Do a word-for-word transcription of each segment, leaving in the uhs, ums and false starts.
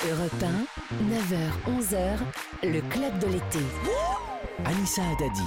Europe un, neuf heures onze heures, le club de l'été. Anissa Haddadi.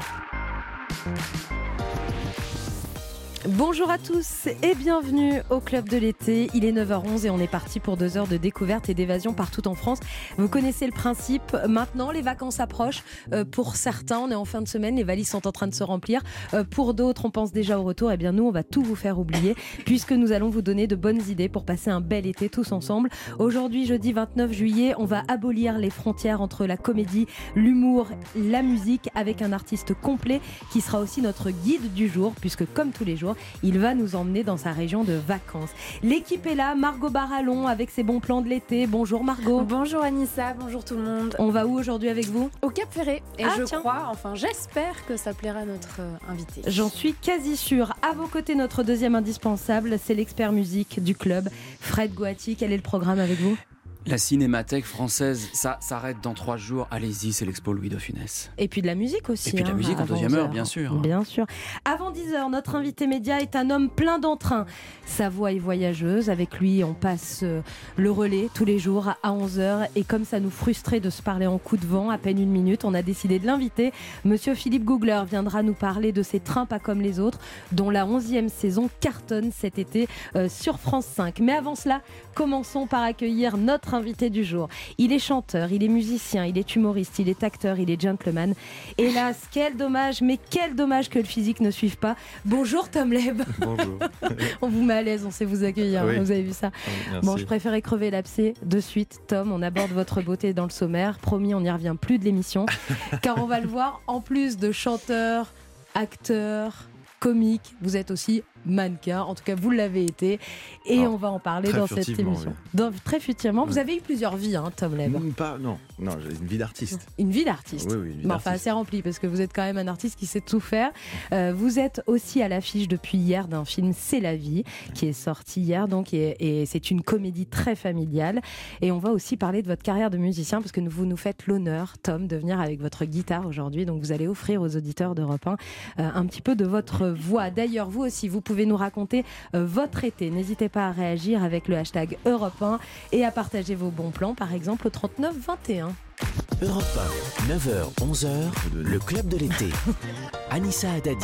Bonjour à tous et bienvenue au Club de l'été. Il est neuf heures onze et on est parti pour deux heures de découverte et d'évasion partout en France. Vous connaissez le principe. Maintenant, les vacances approchent. Euh, pour certains, on est en fin de semaine, les valises sont en train de se remplir. Euh, pour d'autres, on pense déjà au retour. Eh bien, nous, on va tout vous faire oublier puisque nous allons vous donner de bonnes idées pour passer un bel été tous ensemble. Aujourd'hui, jeudi vingt-neuf juillet, on va abolir les frontières entre la comédie, l'humour, la musique avec un artiste complet qui sera aussi notre guide du jour puisque, comme tous les jours, il va nous emmener dans sa région de vacances. L'équipe est là, Margot Barallon avec ses bons plans de l'été. Bonjour Margot. Bonjour Anissa, bonjour tout le monde. On va où aujourd'hui avec vous ? Au Cap Ferré. Et ah, je tiens. crois, enfin j'espère que ça plaira à notre euh, invité. J'en suis quasi sûre. À vos côtés, notre deuxième indispensable, c'est l'expert musique du club, Fred Gouati. Quel est le programme avec vous ? La Cinémathèque française, ça s'arrête dans trois jours. Allez-y, c'est l'expo Louis de Funès. Et puis de la musique aussi. Et puis de la hein, musique en deuxième heure, bien sûr. Bien sûr. Avant dix heures, notre invité média est un homme plein d'entrain. Sa voix est voyageuse. Avec lui, on passe euh, le relais tous les jours à onze heures. Et comme ça nous frustrait de se parler en coup de vent, à peine une minute, on a décidé de l'inviter. Monsieur Philippe Googler viendra nous parler de ces trains pas comme les autres, dont la onzième saison cartonne cet été euh, sur France cinq. Mais avant cela, commençons par accueillir notre invité du jour. Il est chanteur, il est musicien, il est humoriste, il est acteur, il est gentleman. Hélas, quel dommage, mais quel dommage que le physique ne suive pas. Bonjour Tom Leb. Bonjour. On vous met à l'aise, on sait vous accueillir, Oui. vous avez vu ça. Merci. Bon, je préférais crever l'abcès de suite. Tom, on aborde votre beauté dans le sommaire. Promis, on n'y revient plus de l'émission. Car on va le voir, en plus de chanteur, acteur, comique, vous êtes aussi mannequin, en tout cas vous l'avez été, et Alors, on va en parler dans cette furtivement, émission. oui. Dans- très furtivement, vous Oui. avez eu plusieurs vies, hein, Tom Leb. Non, pas, non, non, j'ai une vie d'artiste. Une vie d'artiste. Oui, oui, une vie Mais enfin, d'artiste. assez remplie, parce que vous êtes quand même un artiste qui sait tout faire. Euh, vous êtes aussi à l'affiche depuis hier d'un film C'est la vie, qui est sorti hier, donc, et, et c'est une comédie très familiale. Et on va aussi parler de votre carrière de musicien, parce que vous nous faites l'honneur, Tom, de venir avec votre guitare aujourd'hui. Donc vous allez offrir aux auditeurs d'Europe un euh, un petit peu de votre voix. D'ailleurs, vous aussi, vous pouvez nous raconter euh, votre été. N'hésitez pas à réagir avec le hashtag Europe un et à partager vos bons plans, par exemple au trente-neuf vingt et un. Europe un, neuf heures onze heures, le club de l'été. Anissa Haddadi.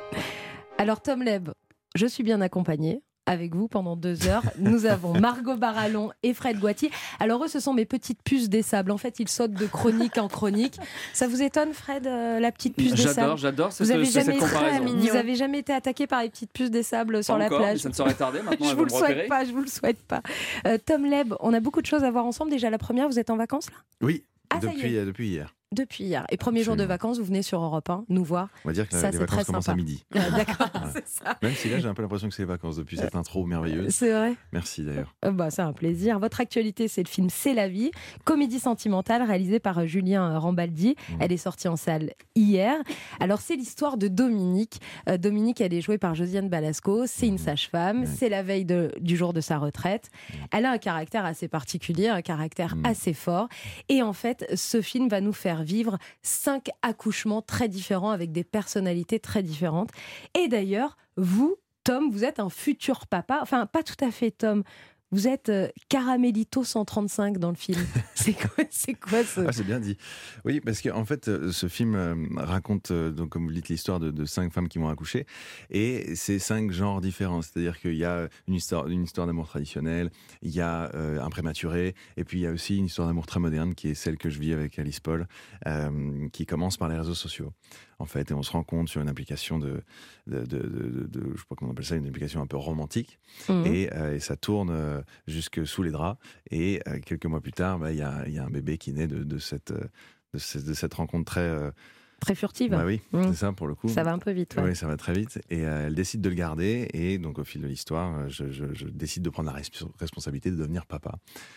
Alors Tom Leb, je suis bien accompagnée. Avec vous pendant deux heures, nous avons Margot Barallon et Fred Gouati. Alors eux, ce sont mes petites puces des sables. En fait, ils sautent de chronique en chronique. Ça vous étonne, Fred, euh, la petite puce des sables ? J'adore, j'adore cette, Vous avez, cette jamais été, comparaison. vous avez jamais été attaqué par les petites puces des sables sur Pas la encore, mais plage ? ça ne saurait tarder. Maintenant, Je elles vous vont le me souhaite repérer. pas, je vous le souhaite pas. Euh, Tom Leb, on a beaucoup de choses à voir ensemble. Déjà la première, vous êtes en vacances là ? Oui, Ah, ça y depuis, est. euh, depuis hier. Depuis hier. Et premier jour de Absolument. vacances, vous venez sur Europe un nous voir. On va dire que Ça, les c'est très vacances commencent sympa. à midi. Ah, D'accord, Voilà. c'est ça. Même si là, j'ai un peu l'impression que c'est les vacances depuis cette intro merveilleuse. C'est vrai. Merci d'ailleurs. Euh, Bah, c'est un plaisir. Votre actualité, c'est le film C'est la vie, comédie sentimentale réalisée par euh, Julien Rambaldi. Mmh. Elle est sortie en salle hier. Alors, c'est l'histoire de Dominique. Euh, Dominique, elle est jouée par Josiane Balasco. C'est une Mmh. sage-femme. Mmh. C'est la veille de- du jour de sa retraite. Elle a un caractère assez particulier, un caractère Mmh. assez fort. Et en fait, ce film va nous faire vivre cinq accouchements très différents avec des personnalités très différentes. Et d'ailleurs, vous, Tom, vous êtes un futur papa. Enfin, pas tout à fait, Tom. Vous êtes euh, Caramelito cent trente-cinq dans le film. C'est quoi, c'est quoi ce... Ah, c'est bien dit. Oui, parce qu'en fait, euh, ce film euh, raconte, euh, donc, comme vous le dites, l'histoire de, de cinq femmes qui vont accoucher. Et c'est cinq genres différents. C'est-à-dire qu'il y a une histoire, une histoire d'amour traditionnelle, il y a euh, un prématuré, et puis il y a aussi une histoire d'amour très moderne, qui est celle que je vis avec Alice Paul, euh, qui commence par les réseaux sociaux. En fait, et on se rend compte sur une application de, de, de, de, de- de- je sais pas comment on appelle ça, une application un peu romantique. Mhm. Et, euh, et ça tourne euh, jusque sous les draps. Et euh, quelques mois plus tard, bah, il y, a, il y a un bébé qui naît de, de, cette, euh, de, ce- de cette rencontre très... euh, Très furtive. bah oui, Mhm. c'est ça pour le coup. Ça va un peu vite. ouais. Oui, ça va très vite. Et euh, elle décide de le garder. Et donc, au fil de l'histoire, euh, je, je- je décide de prendre la resp- responsabilité de devenir papa.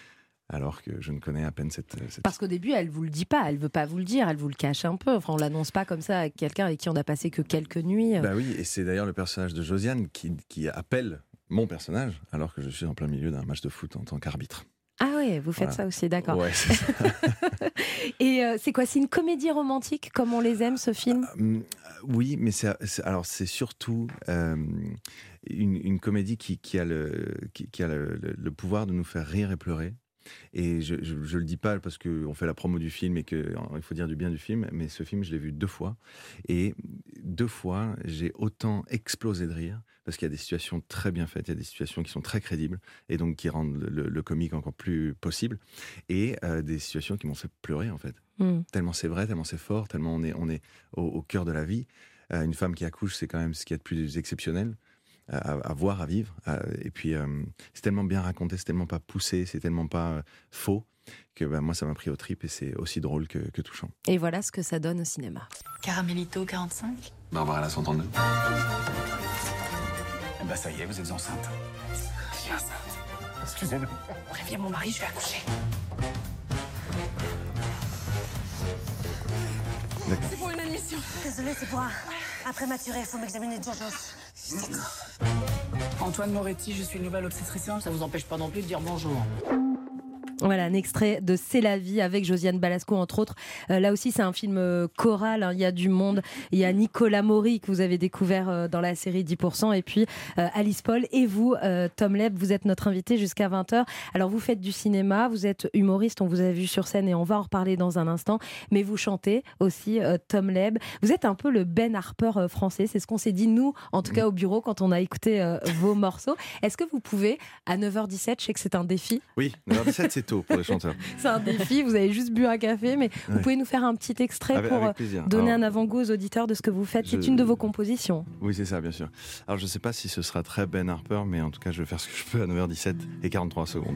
Alors que je ne connais à peine cette... cette... Parce qu'au début, elle vous le dit pas, elle veut pas vous le dire, elle vous le cache un peu. Enfin, on l'annonce pas comme ça avec quelqu'un avec qui on a passé que quelques nuits. Bah oui, et c'est d'ailleurs le personnage de Josiane qui, qui appelle mon personnage, alors que je suis en plein milieu d'un match de foot en tant qu'arbitre. Ah ouais, vous faites Voilà. ça aussi, d'accord. Ouais, c'est ça. Et euh, c'est quoi, c'est une comédie romantique comme on les aime, ce film ? Euh, oui, mais c'est, c'est- alors c'est surtout euh, une, une comédie qui, qui a, le, qui, qui a le, le- le pouvoir de nous faire rire et pleurer. Et je, je, je le dis pas parce qu'on fait la promo du film et qu'il faut dire du bien du film, mais ce film, je l'ai vu deux fois. Et deux fois, j'ai autant explosé de rire, parce qu'il y a des situations très bien faites, il y a des situations qui sont très crédibles, et donc qui rendent le, le, le comique encore plus possible, et euh, des situations qui m'ont fait pleurer, en fait. Mm. Tellement c'est vrai, tellement c'est fort, tellement on est, on est au, au cœur de la vie. Euh, une femme qui accouche, c'est quand même ce qu'il y a de plus exceptionnel. À, à voir, à vivre. À, et puis, euh, c'est tellement bien raconté, c'est tellement pas poussé, c'est tellement pas euh, faux, que bah, moi, ça m'a pris aux tripes et c'est aussi drôle que, que touchant. Et voilà ce que ça donne au cinéma. Caramelito quarante-cinq. Barbara la soixante-deux. Bah ça y est, vous êtes enceinte. Je suis enceinte. Excusez-nous. Préviens mon mari, je vais accoucher. D'accord. C'est pour une admission. Désolée, c'est pour un, un prématuré, il faut m'examiner d'urgence. D'accord. Antoine Moretti, je suis une nouvelle obstétricienne, ça vous empêche pas non plus de dire bonjour. Voilà, un extrait de C'est la vie avec Josiane Balasco, entre autres. Euh, là aussi, c'est un film euh, choral, hein, il y a du monde. Il y a Nicolas Maury, que vous avez découvert euh, dans la série dix pour cent, et puis euh, Alice Paul. Et vous, euh, Tom Leb, vous êtes notre invité jusqu'à vingt heures. Alors, vous faites du cinéma, vous êtes humoriste, on vous a vu sur scène et on va en reparler dans un instant. Mais vous chantez aussi, euh, Tom Leb. Vous êtes un peu le Ben Harper euh, français, c'est ce qu'on s'est dit, nous, en tout cas au bureau, quand on a écouté euh, vos morceaux. Est-ce que vous pouvez, à neuf heures dix-sept, je sais que c'est un défi. Oui, neuf heures dix-sept, c'est pour les chanteurs. C'est un défi, vous avez juste bu un café, mais ouais. Vous pouvez nous faire un petit extrait avec, pour avec donner Alors, un avant-goût aux auditeurs de ce que vous faites. Je... C'est une de vos compositions. Oui, c'est ça, bien sûr. Alors, je ne sais pas si ce sera très Ben Harper, mais en tout cas, je vais faire ce que je peux à neuf heures dix-sept et quarante-trois secondes.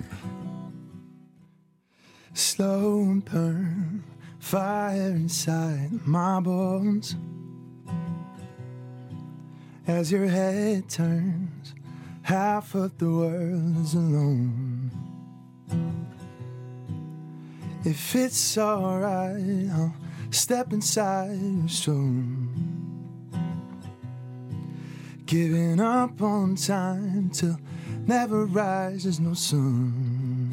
Slow and burn, fire inside my bones. As your head turns, half of the world is alone. If it's alright, I'll step inside your soul. Giving up on time till never rises no sun.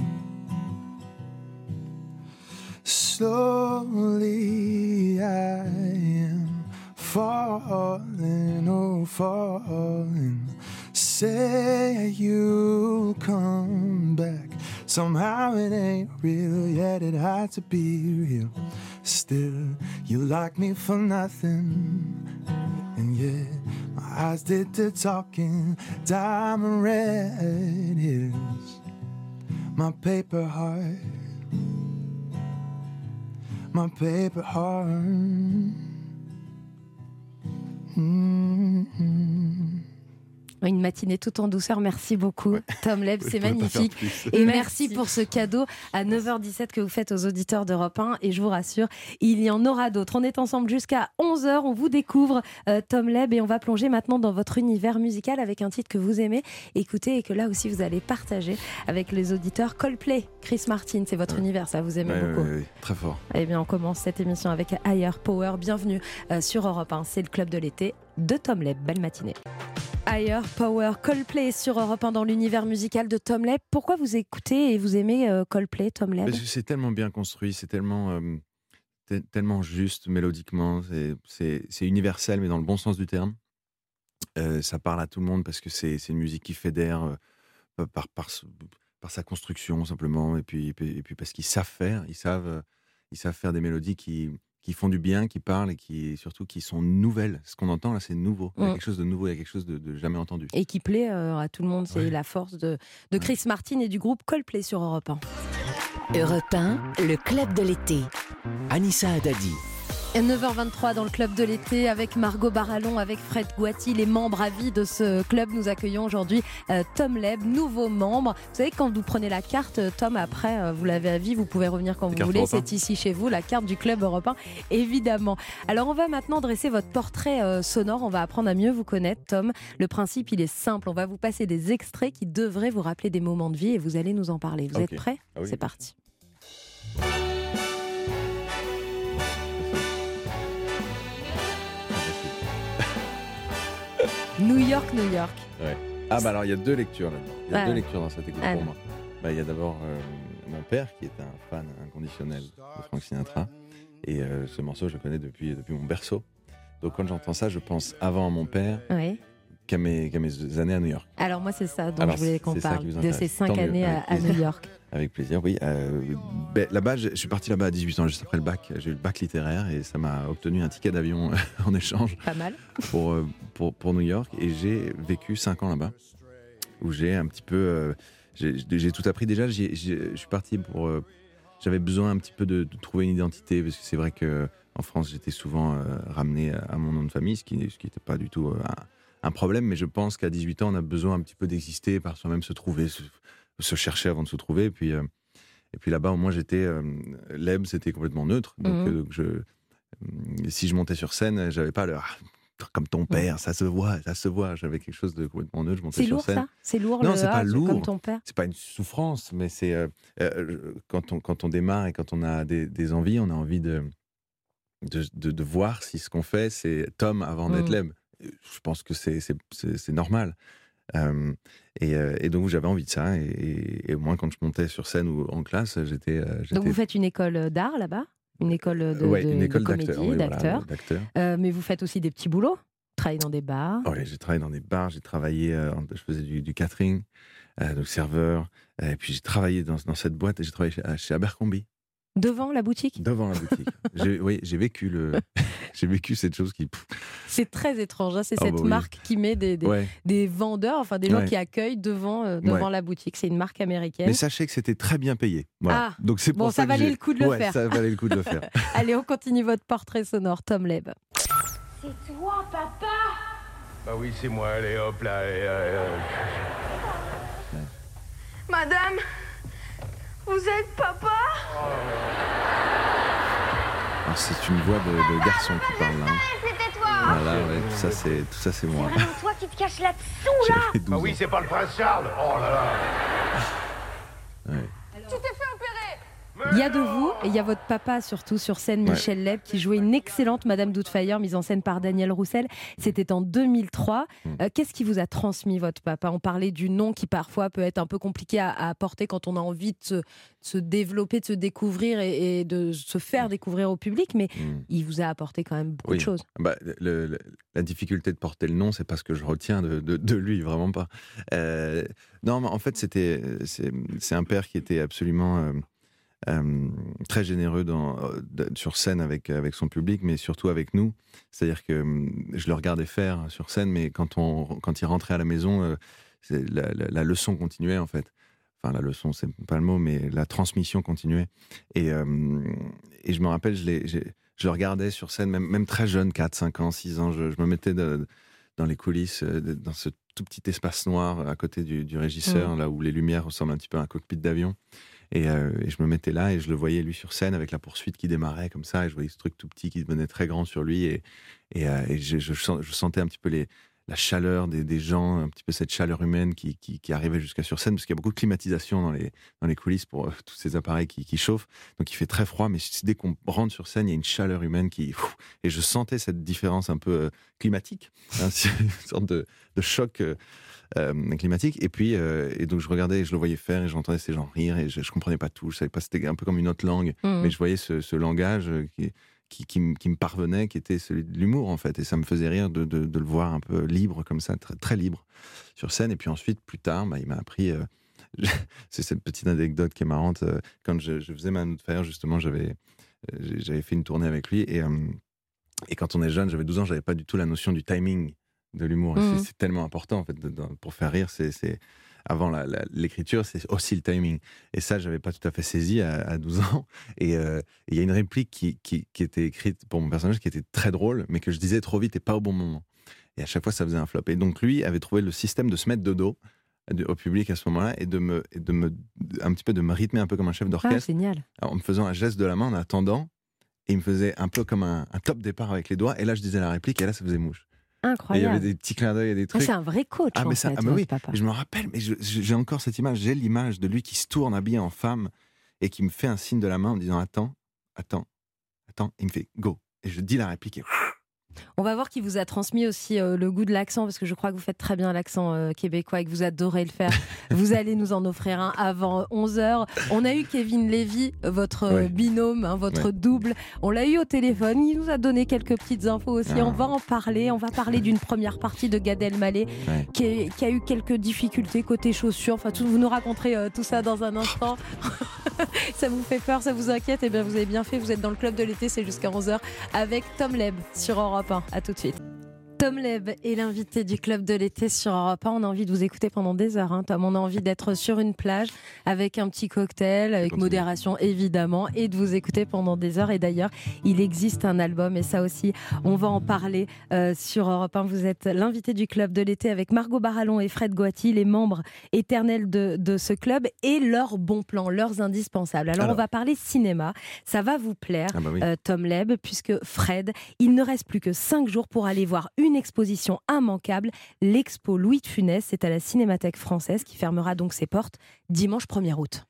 Slowly I am falling, oh falling. Say you'll come back. Somehow it ain't real, yet it had to be real. Still, you like me for nothing. And yet, my eyes did the talking. Diamond red is my paper heart. My paper heart. Mm-hmm. Une matinée tout en douceur, merci beaucoup ouais. Tom Leb, c'est magnifique. Et merci. merci pour ce cadeau à neuf heures dix-sept que vous faites aux auditeurs d'Europe un. Et je vous rassure, il y en aura d'autres. On est ensemble jusqu'à onze heures, on vous découvre euh, Tom Leb et on va plonger maintenant dans votre univers musical avec un titre que vous aimez écouter et que là aussi vous allez partager avec les auditeurs. Coldplay, Chris Martin, c'est votre ouais. univers, ça vous aimez ouais, beaucoup. Oui, oui, très fort. Eh bien, on commence cette émission avec Higher Power. Bienvenue euh, sur Europe un, c'est le club de l'été de Tom Leb. Belle matinée. Higher Power, Coldplay sur Europe un dans l'univers musical de Tom Leb. Pourquoi vous écoutez et vous aimez euh, Coldplay, Tom Leb ? Parce que c'est tellement bien construit, c'est tellement, euh, t- tellement juste mélodiquement, c'est, c'est, c'est universel mais dans le bon sens du terme. Euh, ça parle à tout le monde parce que c'est, c'est une musique qui fédère euh, par, par, par sa construction simplement et puis, et puis parce qu'ils savent faire, ils savent, euh, ils savent faire des mélodies qui... qui font du bien, qui parlent et qui surtout qui sont nouvelles. Ce qu'on entend là, c'est nouveau. Il y a quelque chose de nouveau, il y a quelque chose de, de jamais entendu. Et qui plaît euh, à tout le monde. C'est ouais. la force de, de Chris ouais. Martin et du groupe Coldplay sur Europe un. Europe un, le club de l'été. Anissa Haddadi. neuf heures vingt-trois dans le club de l'été avec Margot Barallon, avec Fred Gouati, les membres à vie de ce club. Nous accueillons aujourd'hui euh, Tom Leb, nouveau membre. Vous savez, quand vous prenez la carte, Tom, après, euh, vous l'avez à vie, vous pouvez revenir quand vous voulez. C'est ici chez vous, la carte du club Europe un, évidemment. Alors, on va maintenant dresser votre portrait euh, sonore. On va apprendre à mieux vous connaître, Tom. Le principe, il est simple. On va vous passer des extraits qui devraient vous rappeler des moments de vie et vous allez nous en parler. Vous okay. êtes prêts ? ah oui. C'est parti. New York, New York. Ouais. Ah bah alors il y a deux lectures là-dedans. Il y a ouais. deux lectures dans cette écoute ah pour moi. Bah, il y a d'abord euh, mon père qui est un fan inconditionnel de Frank Sinatra. Et euh, ce morceau, je le connais depuis, depuis mon berceau. Donc quand j'entends ça, je pense avant à mon père oui. qu'à, mes, qu'à mes années à New York. Alors moi c'est ça dont alors, je voulais qu'on parle, de ces cinq Tant années à, à New York. Avec plaisir, oui. Euh, ben, là-bas, je, je suis parti là-bas à dix-huit ans, juste après le bac. J'ai eu le bac littéraire et ça m'a obtenu un ticket d'avion en échange. Pas mal. Pour, pour, pour New York. Et j'ai vécu cinq ans là-bas, où j'ai un petit peu... Euh, j'ai, j'ai tout appris. Déjà, j'ai, j'ai, je suis parti pour... Euh, j'avais besoin un petit peu de, de trouver une identité, parce que c'est vrai qu'en France, j'étais souvent euh, ramené à mon nom de famille, ce qui ce qui n'était pas du tout euh, un, un problème. Mais je pense qu'à dix-huit ans, on a besoin un petit peu d'exister, par soi-même se trouver, se, se chercher avant de se trouver. Et puis, euh, et puis là-bas, au moins, j'étais... Euh, L'E B, c'était complètement neutre. Donc, mmh. euh, je, euh, si je montais sur scène, j'avais pas le... Ah, comme ton père, mmh. ça se voit, ça se voit. J'avais quelque chose de complètement neutre. Je montais c'est sur lourd, scène. Ça c'est lourd, non, le c'est pas ah, lourd. Comme ton père. C'est pas une souffrance, mais c'est euh, euh, quand on quand on démarre et quand on a des, des envies, on a envie de de, de de voir si ce qu'on fait c'est Tom avant d'être mmh. Leb. Je pense que c'est c'est c'est, c'est normal. Euh, et, euh, et donc j'avais envie de ça. Et, et, et moi, quand je montais sur scène ou en classe, j'étais, euh, j'étais... Donc vous faites une école d'art là-bas, une école de, ouais, de, une école de comédie, d'acteur, oui, d'acteur. Voilà, d'acteur. Euh, mais vous faites aussi des petits boulots. Travailler dans des bars. Oh, oui, j'ai travaillé dans des bars, j'ai travaillé, euh, je faisais du, du catering, euh, donc serveur, euh, et puis j'ai travaillé dans, dans cette boîte et j'ai travaillé chez, chez Abercrombie. Devant la boutique. Devant la boutique. j'ai, oui, j'ai vécu le, j'ai vécu cette chose qui. Pff. C'est très étrange, hein, c'est oh, cette bah oui. marque qui met des, des, ouais. des vendeurs, enfin des gens ouais. qui accueillent devant, euh, devant ouais. la boutique. C'est une marque américaine. Mais sachez que c'était très bien payé. Voilà. Ah, donc c'est pour bon, ça, ça que valait j'ai... le coup de le ouais, faire. Ça valait le coup de le faire. Allez, on continue votre portrait sonore, Tom Leb. C'est toi, papa. Bah oui, c'est moi, allez hop là, allez, allez, allez. Madame, vous êtes papa? Alors, c'est une voix de, de papa, garçon qui parle là. C'était toi. Voilà, ouais, tout ça c'est, tout ça c'est moi. C'est vraiment toi qui te caches là-dessous là. Ah oui, c'est pas le prince Charles. Oh là là. Ouais. Tu t'es fait opérer. Il y a de vous et il y a votre papa surtout sur scène, Michel ouais. Leb, qui jouait une excellente Madame Doubtfire, mise en scène par Daniel Roussel. C'était en deux mille trois. Mmh. Euh, qu'est-ce qui vous a transmis votre papa? On parlait du nom qui parfois peut être un peu compliqué à, à porter quand on a envie de se, de se développer, de se découvrir et, et de se faire découvrir au public, mais mmh. il vous a apporté quand même beaucoup oui. de choses. Bah, le, le, la difficulté de porter le nom, c'est pas ce que je retiens de, de, de lui, vraiment pas. Euh, non, mais en fait, c'était, c'est, c'est un père qui était absolument... Euh, Euh, très généreux dans, de, sur scène avec, avec son public, mais surtout avec nous. C'est-à-dire que euh, je le regardais faire sur scène, mais quand, on, quand il rentrait à la maison, euh, c'est, la, la, la leçon continuait en fait. Enfin, la leçon, c'est pas le mot, mais la transmission continuait. Et, euh, et je me rappelle, je, l'ai, j'ai, je le regardais sur scène, même, même très jeune, quatre, cinq ans, six ans, je, je me mettais de, dans les coulisses, de, dans ce tout petit espace noir à côté du, du régisseur, mmh. là où les lumières ressemblent un petit peu à un cockpit d'avion. Et, euh, et je me mettais là et je le voyais lui sur scène avec la poursuite qui démarrait comme ça et je voyais ce truc tout petit qui devenait très grand sur lui et, et, euh, et je, je, je sentais un petit peu les, la chaleur des, des gens, un petit peu cette chaleur humaine qui, qui, qui arrivait jusqu'à sur scène parce qu'il y a beaucoup de climatisation dans les, dans les coulisses pour euh, tous ces appareils qui, qui chauffent, donc il fait très froid, mais dès qu'on rentre sur scène il y a une chaleur humaine qui pff, et je sentais cette différence un peu euh, climatique, hein, une sorte de, de choc euh, Euh, climatique et puis euh, et donc je regardais et je le voyais faire et j'entendais ces gens rire et je, je comprenais pas tout, je savais pas, c'était un peu comme une autre langue mmh. mais je voyais ce, ce langage qui, qui, qui, qui me parvenait, qui était celui de l'humour en fait et ça me faisait rire de, de, de le voir un peu libre comme ça, très, très libre sur scène. Et puis ensuite plus tard bah, il m'a appris euh, je, c'est cette petite anecdote qui est marrante, euh, quand je, je faisais Ma Doubtfire justement j'avais, euh, j'avais fait une tournée avec lui et, euh, et quand on est jeune, j'avais douze ans, j'avais pas du tout la notion du timing de l'humour. Mmh. C'est, c'est tellement important en fait de, de, pour faire rire. C'est, c'est avant la, la, l'écriture, c'est aussi le timing. Et ça, j'avais pas tout à fait saisi à, à douze ans. Et il euh, y a une réplique qui, qui, qui était écrite pour mon personnage qui était très drôle, mais que je disais trop vite et pas au bon moment. Et à chaque fois, ça faisait un flop. Et donc lui avait trouvé le système de se mettre de dos au public à ce moment-là et de me, et de me, un petit peu de me rythmer un peu comme un chef d'orchestre. Ah, génial. En me faisant un geste de la main en attendant. Et il me faisait un peu comme un, un top départ avec les doigts. Et là, je disais la réplique et là, ça faisait mouche. Incroyable. Et il y avait des petits clins d'œil et des trucs. Ah, c'est un vrai coach. Ah, mais en ça, fait, ah, mais oui. papa. Et je me rappelle, mais je, je, j'ai encore cette image. J'ai l'image de lui qui se tourne habillé en femme et qui me fait un signe de la main en me disant attends, attends, attends. Et il me fait go. Et je dis la réplique et On va voir qui vous a transmis aussi euh, le goût de l'accent, parce que je crois que vous faites très bien l'accent euh, québécois et que vous adorez le faire. Vous allez nous en offrir un avant onze heures. On a eu Kevin Lévy, votre euh, Ouais. binôme, hein, votre Ouais. double. On l'a eu au téléphone, il nous a donné quelques petites infos aussi. Ah. On va en parler. On va parler d'une première partie de Gad Elmaleh Ouais. qui, est- qui a eu quelques difficultés côté chaussures. Enfin, tout, vous nous raconterez euh, tout ça dans un instant. Ça vous fait peur, ça vous inquiète? Eh bien, vous avez bien fait. Vous êtes dans le club de l'été, c'est jusqu'à onze heures avec Tom Leb sur Europe un. À tout de suite. Tom Leb est l'invité du club de l'été sur Europe un. On a envie de vous écouter pendant des heures, hein, Tom. On a envie d'être sur une plage avec un petit cocktail, avec Continue. modération évidemment, et de vous écouter pendant des heures. Et d'ailleurs, il existe un album, et ça aussi, on va en parler euh, sur Europe un. Vous êtes l'invité du club de l'été avec Margot Barallon et Fred Goati, les membres éternels de, de ce club, et leurs bons plans, leurs indispensables. Alors, Alors. on va parler cinéma. Ça va vous plaire, Ah bah oui. euh, Tom Leb, puisque Fred, il ne reste plus que cinq jours pour aller voir une exposition immanquable, l'expo Louis de Funès. C'est à la Cinémathèque française qui fermera donc ses portes dimanche premier août.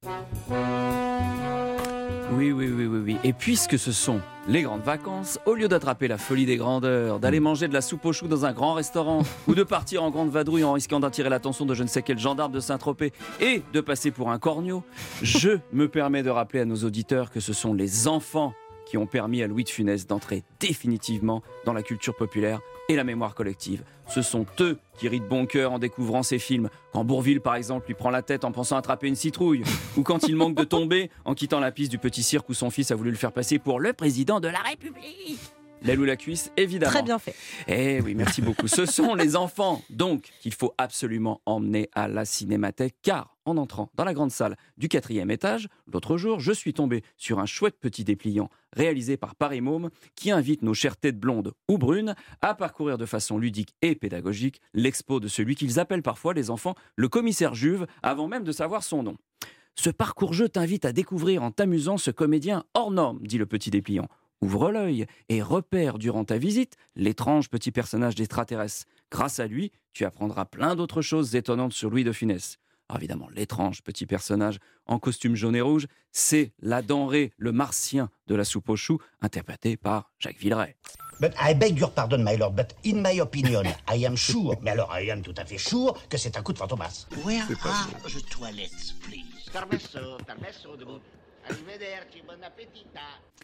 Oui, oui, oui, oui, oui. Et puisque ce sont les grandes vacances, au lieu d'attraper la folie des grandeurs, d'aller manger de la soupe aux choux dans un grand restaurant, ou de partir en grande vadrouille en risquant d'attirer l'attention de je ne sais quel gendarme de Saint-Tropez, et de passer pour un corneau, je me permets de rappeler à nos auditeurs que ce sont les enfants qui ont permis à Louis de Funès d'entrer définitivement dans la culture populaire et la mémoire collective. Ce sont eux qui rient de bon cœur en découvrant ces films. Quand Bourvil, par exemple, lui prend la tête en pensant attraper une citrouille, ou quand il manque de tomber en quittant la piste du petit cirque où son fils a voulu le faire passer pour le président de la République. L'aile ou la cuisse, évidemment. Très bien fait. Eh oui, merci beaucoup. Ce sont les enfants, donc, qu'il faut absolument emmener à la Cinémathèque, car en entrant dans la grande salle du quatrième étage, l'autre jour, je suis tombé sur un chouette petit dépliant réalisé par Paris Môme qui invite nos chères têtes blondes ou brunes à parcourir de façon ludique et pédagogique l'expo de celui qu'ils appellent parfois les enfants le commissaire Juve, avant même de savoir son nom. Ce parcours-jeu t'invite à découvrir en t'amusant ce comédien hors norme, dit le petit dépliant. Ouvre l'œil et repère durant ta visite l'étrange petit personnage d'extraterrestre. Grâce à lui, tu apprendras plein d'autres choses étonnantes sur Louis de Funès. Alors évidemment, l'étrange petit personnage en costume jaune et rouge, c'est la denrée, le martien de la soupe aux choux, interprété par Jacques Villeray. But I beg your pardon, my lord, but in my opinion, I am sure, mais alors I am tout à fait sure que c'est un coup de fantomas. Where are the toilets, please? Permesso, permesso, debout. Arrivederci, bon appetita.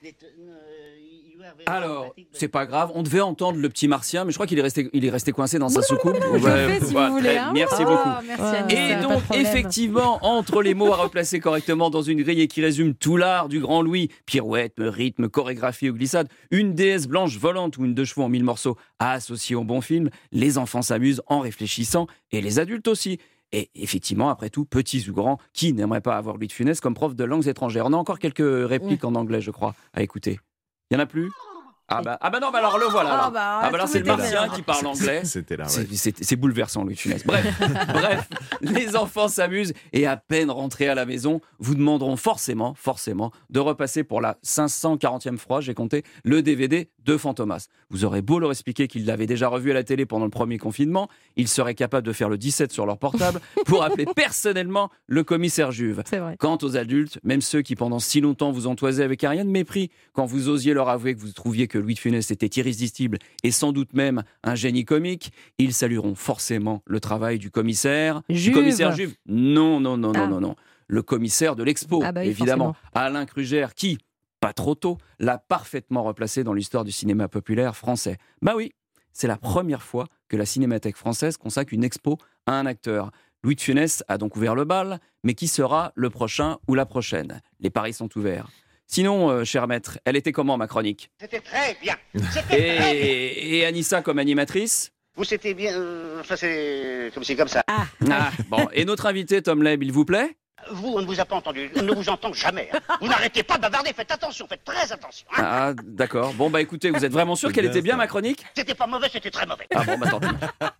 Alors, c'est pas grave, on devait entendre le petit martien, mais je crois qu'il est resté, il est resté coincé dans sa soucoupe. Je fais si vous voulez, très- hein. Merci Oh, beaucoup. merci, Anissa, Et pas de donc, problème. effectivement, entre les mots à replacer correctement dans une grille et qui résume tout l'art du grand Louis, pirouette, rythme, chorégraphie ou glissade, une déesse blanche volante ou une deux chevaux en mille morceaux à associer au bon film, les enfants s'amusent en réfléchissant et les adultes aussi. Et effectivement, après tout, petits ou grands, qui n'aimerait pas avoir Louis de Funès comme prof de langues étrangères? On a encore quelques répliques en anglais, je crois, à écouter. Il n'y en a plus? Ah bah, ah bah non, bah alors le voilà. Ah alors. bah, Ah bah là, tout c'est le était martien bien. qui parle anglais. C'était là, ouais. C'est- C'est c'est bouleversant, Louis de Funès. Bref, bref, les enfants s'amusent et à peine rentrés à la maison, vous demanderont forcément, forcément, de repasser pour la cinq cent quarantième fois, j'ai compté, le D V D de Fantomas. Vous aurez beau leur expliquer qu'ils l'avaient déjà revu à la télé pendant le premier confinement, ils seraient capables de faire le dix-sept sur leur portable pour appeler personnellement le commissaire Juve. C'est vrai. Quant aux adultes, même ceux qui pendant si longtemps vous entoisaient avec un rien de mépris, quand vous osiez leur avouer que vous trouviez que Louis de Funès était irrésistible et sans doute même un génie comique, ils salueront forcément le travail du commissaire. Juve. Du commissaire Juve. Non, non, non, non, Ah. non, non. Le commissaire de l'expo, Ah bah oui, évidemment. Alain Krugère, qui, pas trop tôt, l'a parfaitement replacé dans l'histoire du cinéma populaire français. Bah oui, c'est la première fois que la Cinémathèque française consacre une expo à un acteur. Louis de Funès a donc ouvert le bal, mais qui sera le prochain ou la prochaine? Les paris sont ouverts. Sinon, euh, cher maître, elle était comment ma chronique? C'était très bien. C'était très bien. et, et Anissa comme animatrice? Vous, c'était bien. euh, Enfin, c'est comme c'est comme ça. Ah, Ah, bon. Et notre invité, Tom Leb, il vous plaît? Vous, on ne vous a pas entendu. On ne vous entend jamais. hein. Vous n'arrêtez pas de bavarder. Faites attention. Faites très attention. hein. Ah, d'accord. Bon, bah écoutez, vous êtes vraiment sûr C'est qu'elle bien, était bien ça. ma chronique? C'était pas mauvais, c'était très mauvais. Ah bon, bah tant pis.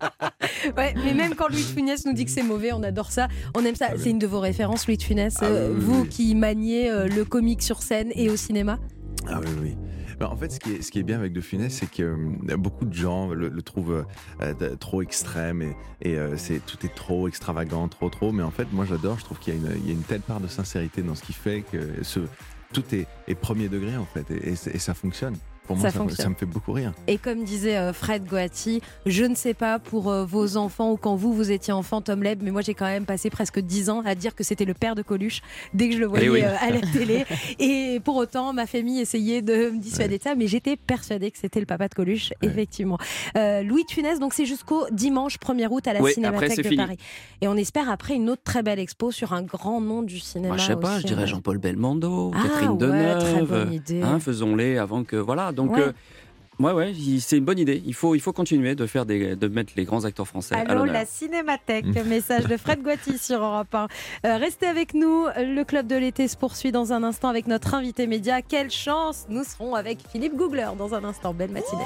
ouais, mais même quand Louis de Funès nous dit que c'est mauvais, on adore ça. On aime ça. C'est une de vos références, Louis de Funès. Ah oui, euh, oui, vous oui. qui maniez euh, le comique sur scène et au cinéma. Ah oui, oui. Ben, en fait, ce qui est, ce qui est bien avec De Funès, c'est que euh, beaucoup de gens le, le trouvent euh, euh, trop extrême et, et euh, c'est, tout est trop extravagant, trop, trop. Mais en fait, moi, j'adore. Je trouve qu'il y a une, il y a une telle part de sincérité dans ce qu'il fait que ce, tout est, est premier degré, en fait. Et, et, et ça fonctionne. pour moi, Ça ça, fonctionne. ça me fait beaucoup rire. Et comme disait euh, Fred Goati, je ne sais pas pour euh, vos enfants ou quand vous, vous étiez enfant, Tom Leb, mais moi j'ai quand même passé presque dix ans à dire que c'était le père de Coluche dès que je le voyais Eh oui. euh, à la télé. Et pour autant, ma famille essayait de me dissuader de ça, mais j'étais persuadée que c'était le papa de Coluche, Ouais. effectivement. Euh, Louis de Funès, donc c'est jusqu'au dimanche premier août à la Oui, Cinémathèque après, c'est de fini. Paris. Et on espère après une autre très belle expo sur un grand nom du cinéma. Moi, je sais pas, aussi, je dirais ouais. Jean-Paul Belmondo, Ah, Catherine ouais, Deneuve. très bonne idée. Hein, faisons-les avant que. Voilà. Donc, Ouais. euh, ouais, ouais, il- c'est une bonne idée. Il faut, il faut continuer de, faire des, de mettre les grands acteurs français à Allô, l'honneur. la Cinémathèque, message de Fred Goati sur Europe un. Euh, restez avec nous, le Club de l'été se poursuit dans un instant avec notre invité média. Quelle chance, nous serons avec Philippe Googler dans un instant. Belle matinée.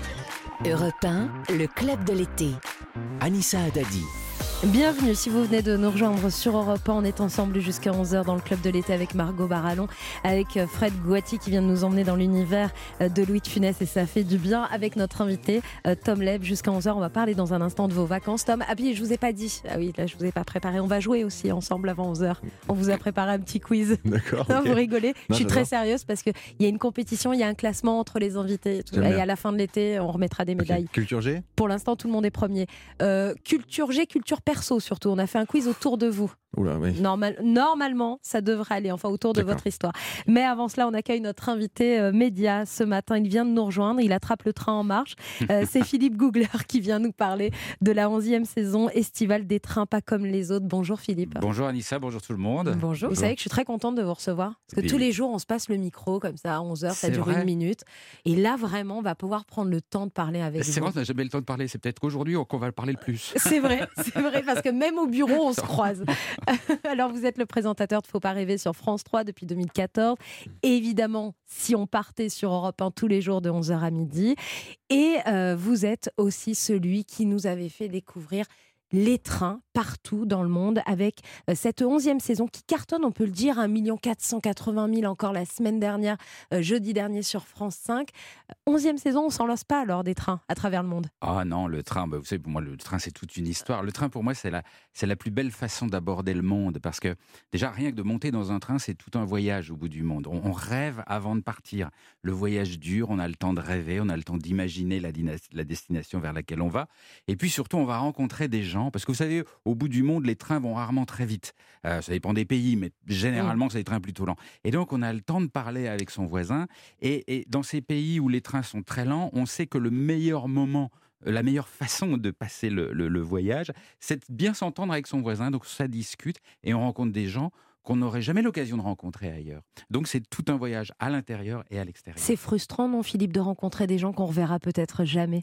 Europe un, le club de l'été. Anissa Haddadi. Bienvenue si vous venez de nous rejoindre sur Europe un. On est ensemble jusqu'à onze heures dans le Club de l'été avec Margot Barallon, avec Fred Goati qui vient de nous emmener dans l'univers de Louis de Funès et ça fait du bien avec notre invité Tom Leb jusqu'à onze heures. On va parler dans un instant de vos vacances. Tom, ah puis je vous ai pas dit, ah oui là je vous ai pas préparé, on va jouer aussi ensemble avant onze heures. On vous a préparé un petit quiz. D'accord. Non, ok. vous rigolez. Non, je suis j'adore. très sérieuse parce qu'il y a une compétition, il y a un classement entre les invités. Et, tout. J'aime Et bien. à la fin de l'été, on remettra des Ok. médailles. Culture G. Pour l'instant, tout le monde est premier. Euh, culture G, culture perso surtout. On a fait un quiz autour de vous. Oula, oui. Normal, normalement, ça devrait aller, enfin autour de D'accord. votre histoire. Mais avant cela, on accueille notre invité euh, média ce matin. Il vient de nous rejoindre, il attrape le train en marche. Euh, c'est Philippe Googler qui vient nous parler de la onzième saison estivale des trains pas comme les autres. Bonjour Philippe. Bonjour Anissa, bonjour tout le monde. Bonjour. Vous savez que je suis très contente de vous recevoir. Parce que Et- tous les jours, on se passe le micro comme ça à onze heures, ça C'est dure vrai. une minute. Et là, vraiment, on va pouvoir prendre le temps de parler avec C'est vous. vrai, on n'a jamais eu le temps de parler. C'est peut-être qu'aujourd'hui qu'on va parler le plus. C'est vrai, c'est vrai, parce que même au bureau, on se croise. Alors, vous êtes le présentateur de Faut pas rêver sur France trois depuis deux mille quatorze. Évidemment, si on partait sur Europe un tous les jours de onze heures à midi. Et euh, vous êtes aussi celui qui nous avait fait découvrir les trains partout dans le monde avec euh, cette onzième saison qui cartonne, on peut le dire, un million quatre cent quatre-vingt mille encore la semaine dernière, euh, jeudi dernier sur France cinq. onzième saison, on s'en lasse pas alors des trains à travers le monde. Ah non, le train, bah, vous savez, pour moi, le train, c'est toute une histoire. Le train, pour moi, c'est la, c'est la plus belle façon d'aborder le monde. Parce que, déjà, rien que de monter dans un train, c'est tout un voyage au bout du monde. On, on rêve avant de partir. Le voyage dure, on a le temps de rêver, on a le temps d'imaginer la, dynas- la destination vers laquelle on va. Et puis, surtout, on va rencontrer des gens. Parce que, vous savez, au bout du monde, les trains vont rarement très vite. Euh, ça dépend des pays, mais généralement, c'est des trains plutôt lents. Et donc, on a le temps de parler avec son voisin. Et, et dans ces pays où les trains sont très lents, on sait que le meilleur moment, la meilleure façon de passer le, le, le voyage, c'est de bien s'entendre avec son voisin. Donc, ça discute et on rencontre des gens qu'on n'aurait jamais l'occasion de rencontrer ailleurs. Donc, c'est tout un voyage à l'intérieur et à l'extérieur. C'est frustrant, non, Philippe, de rencontrer des gens qu'on reverra peut-être jamais.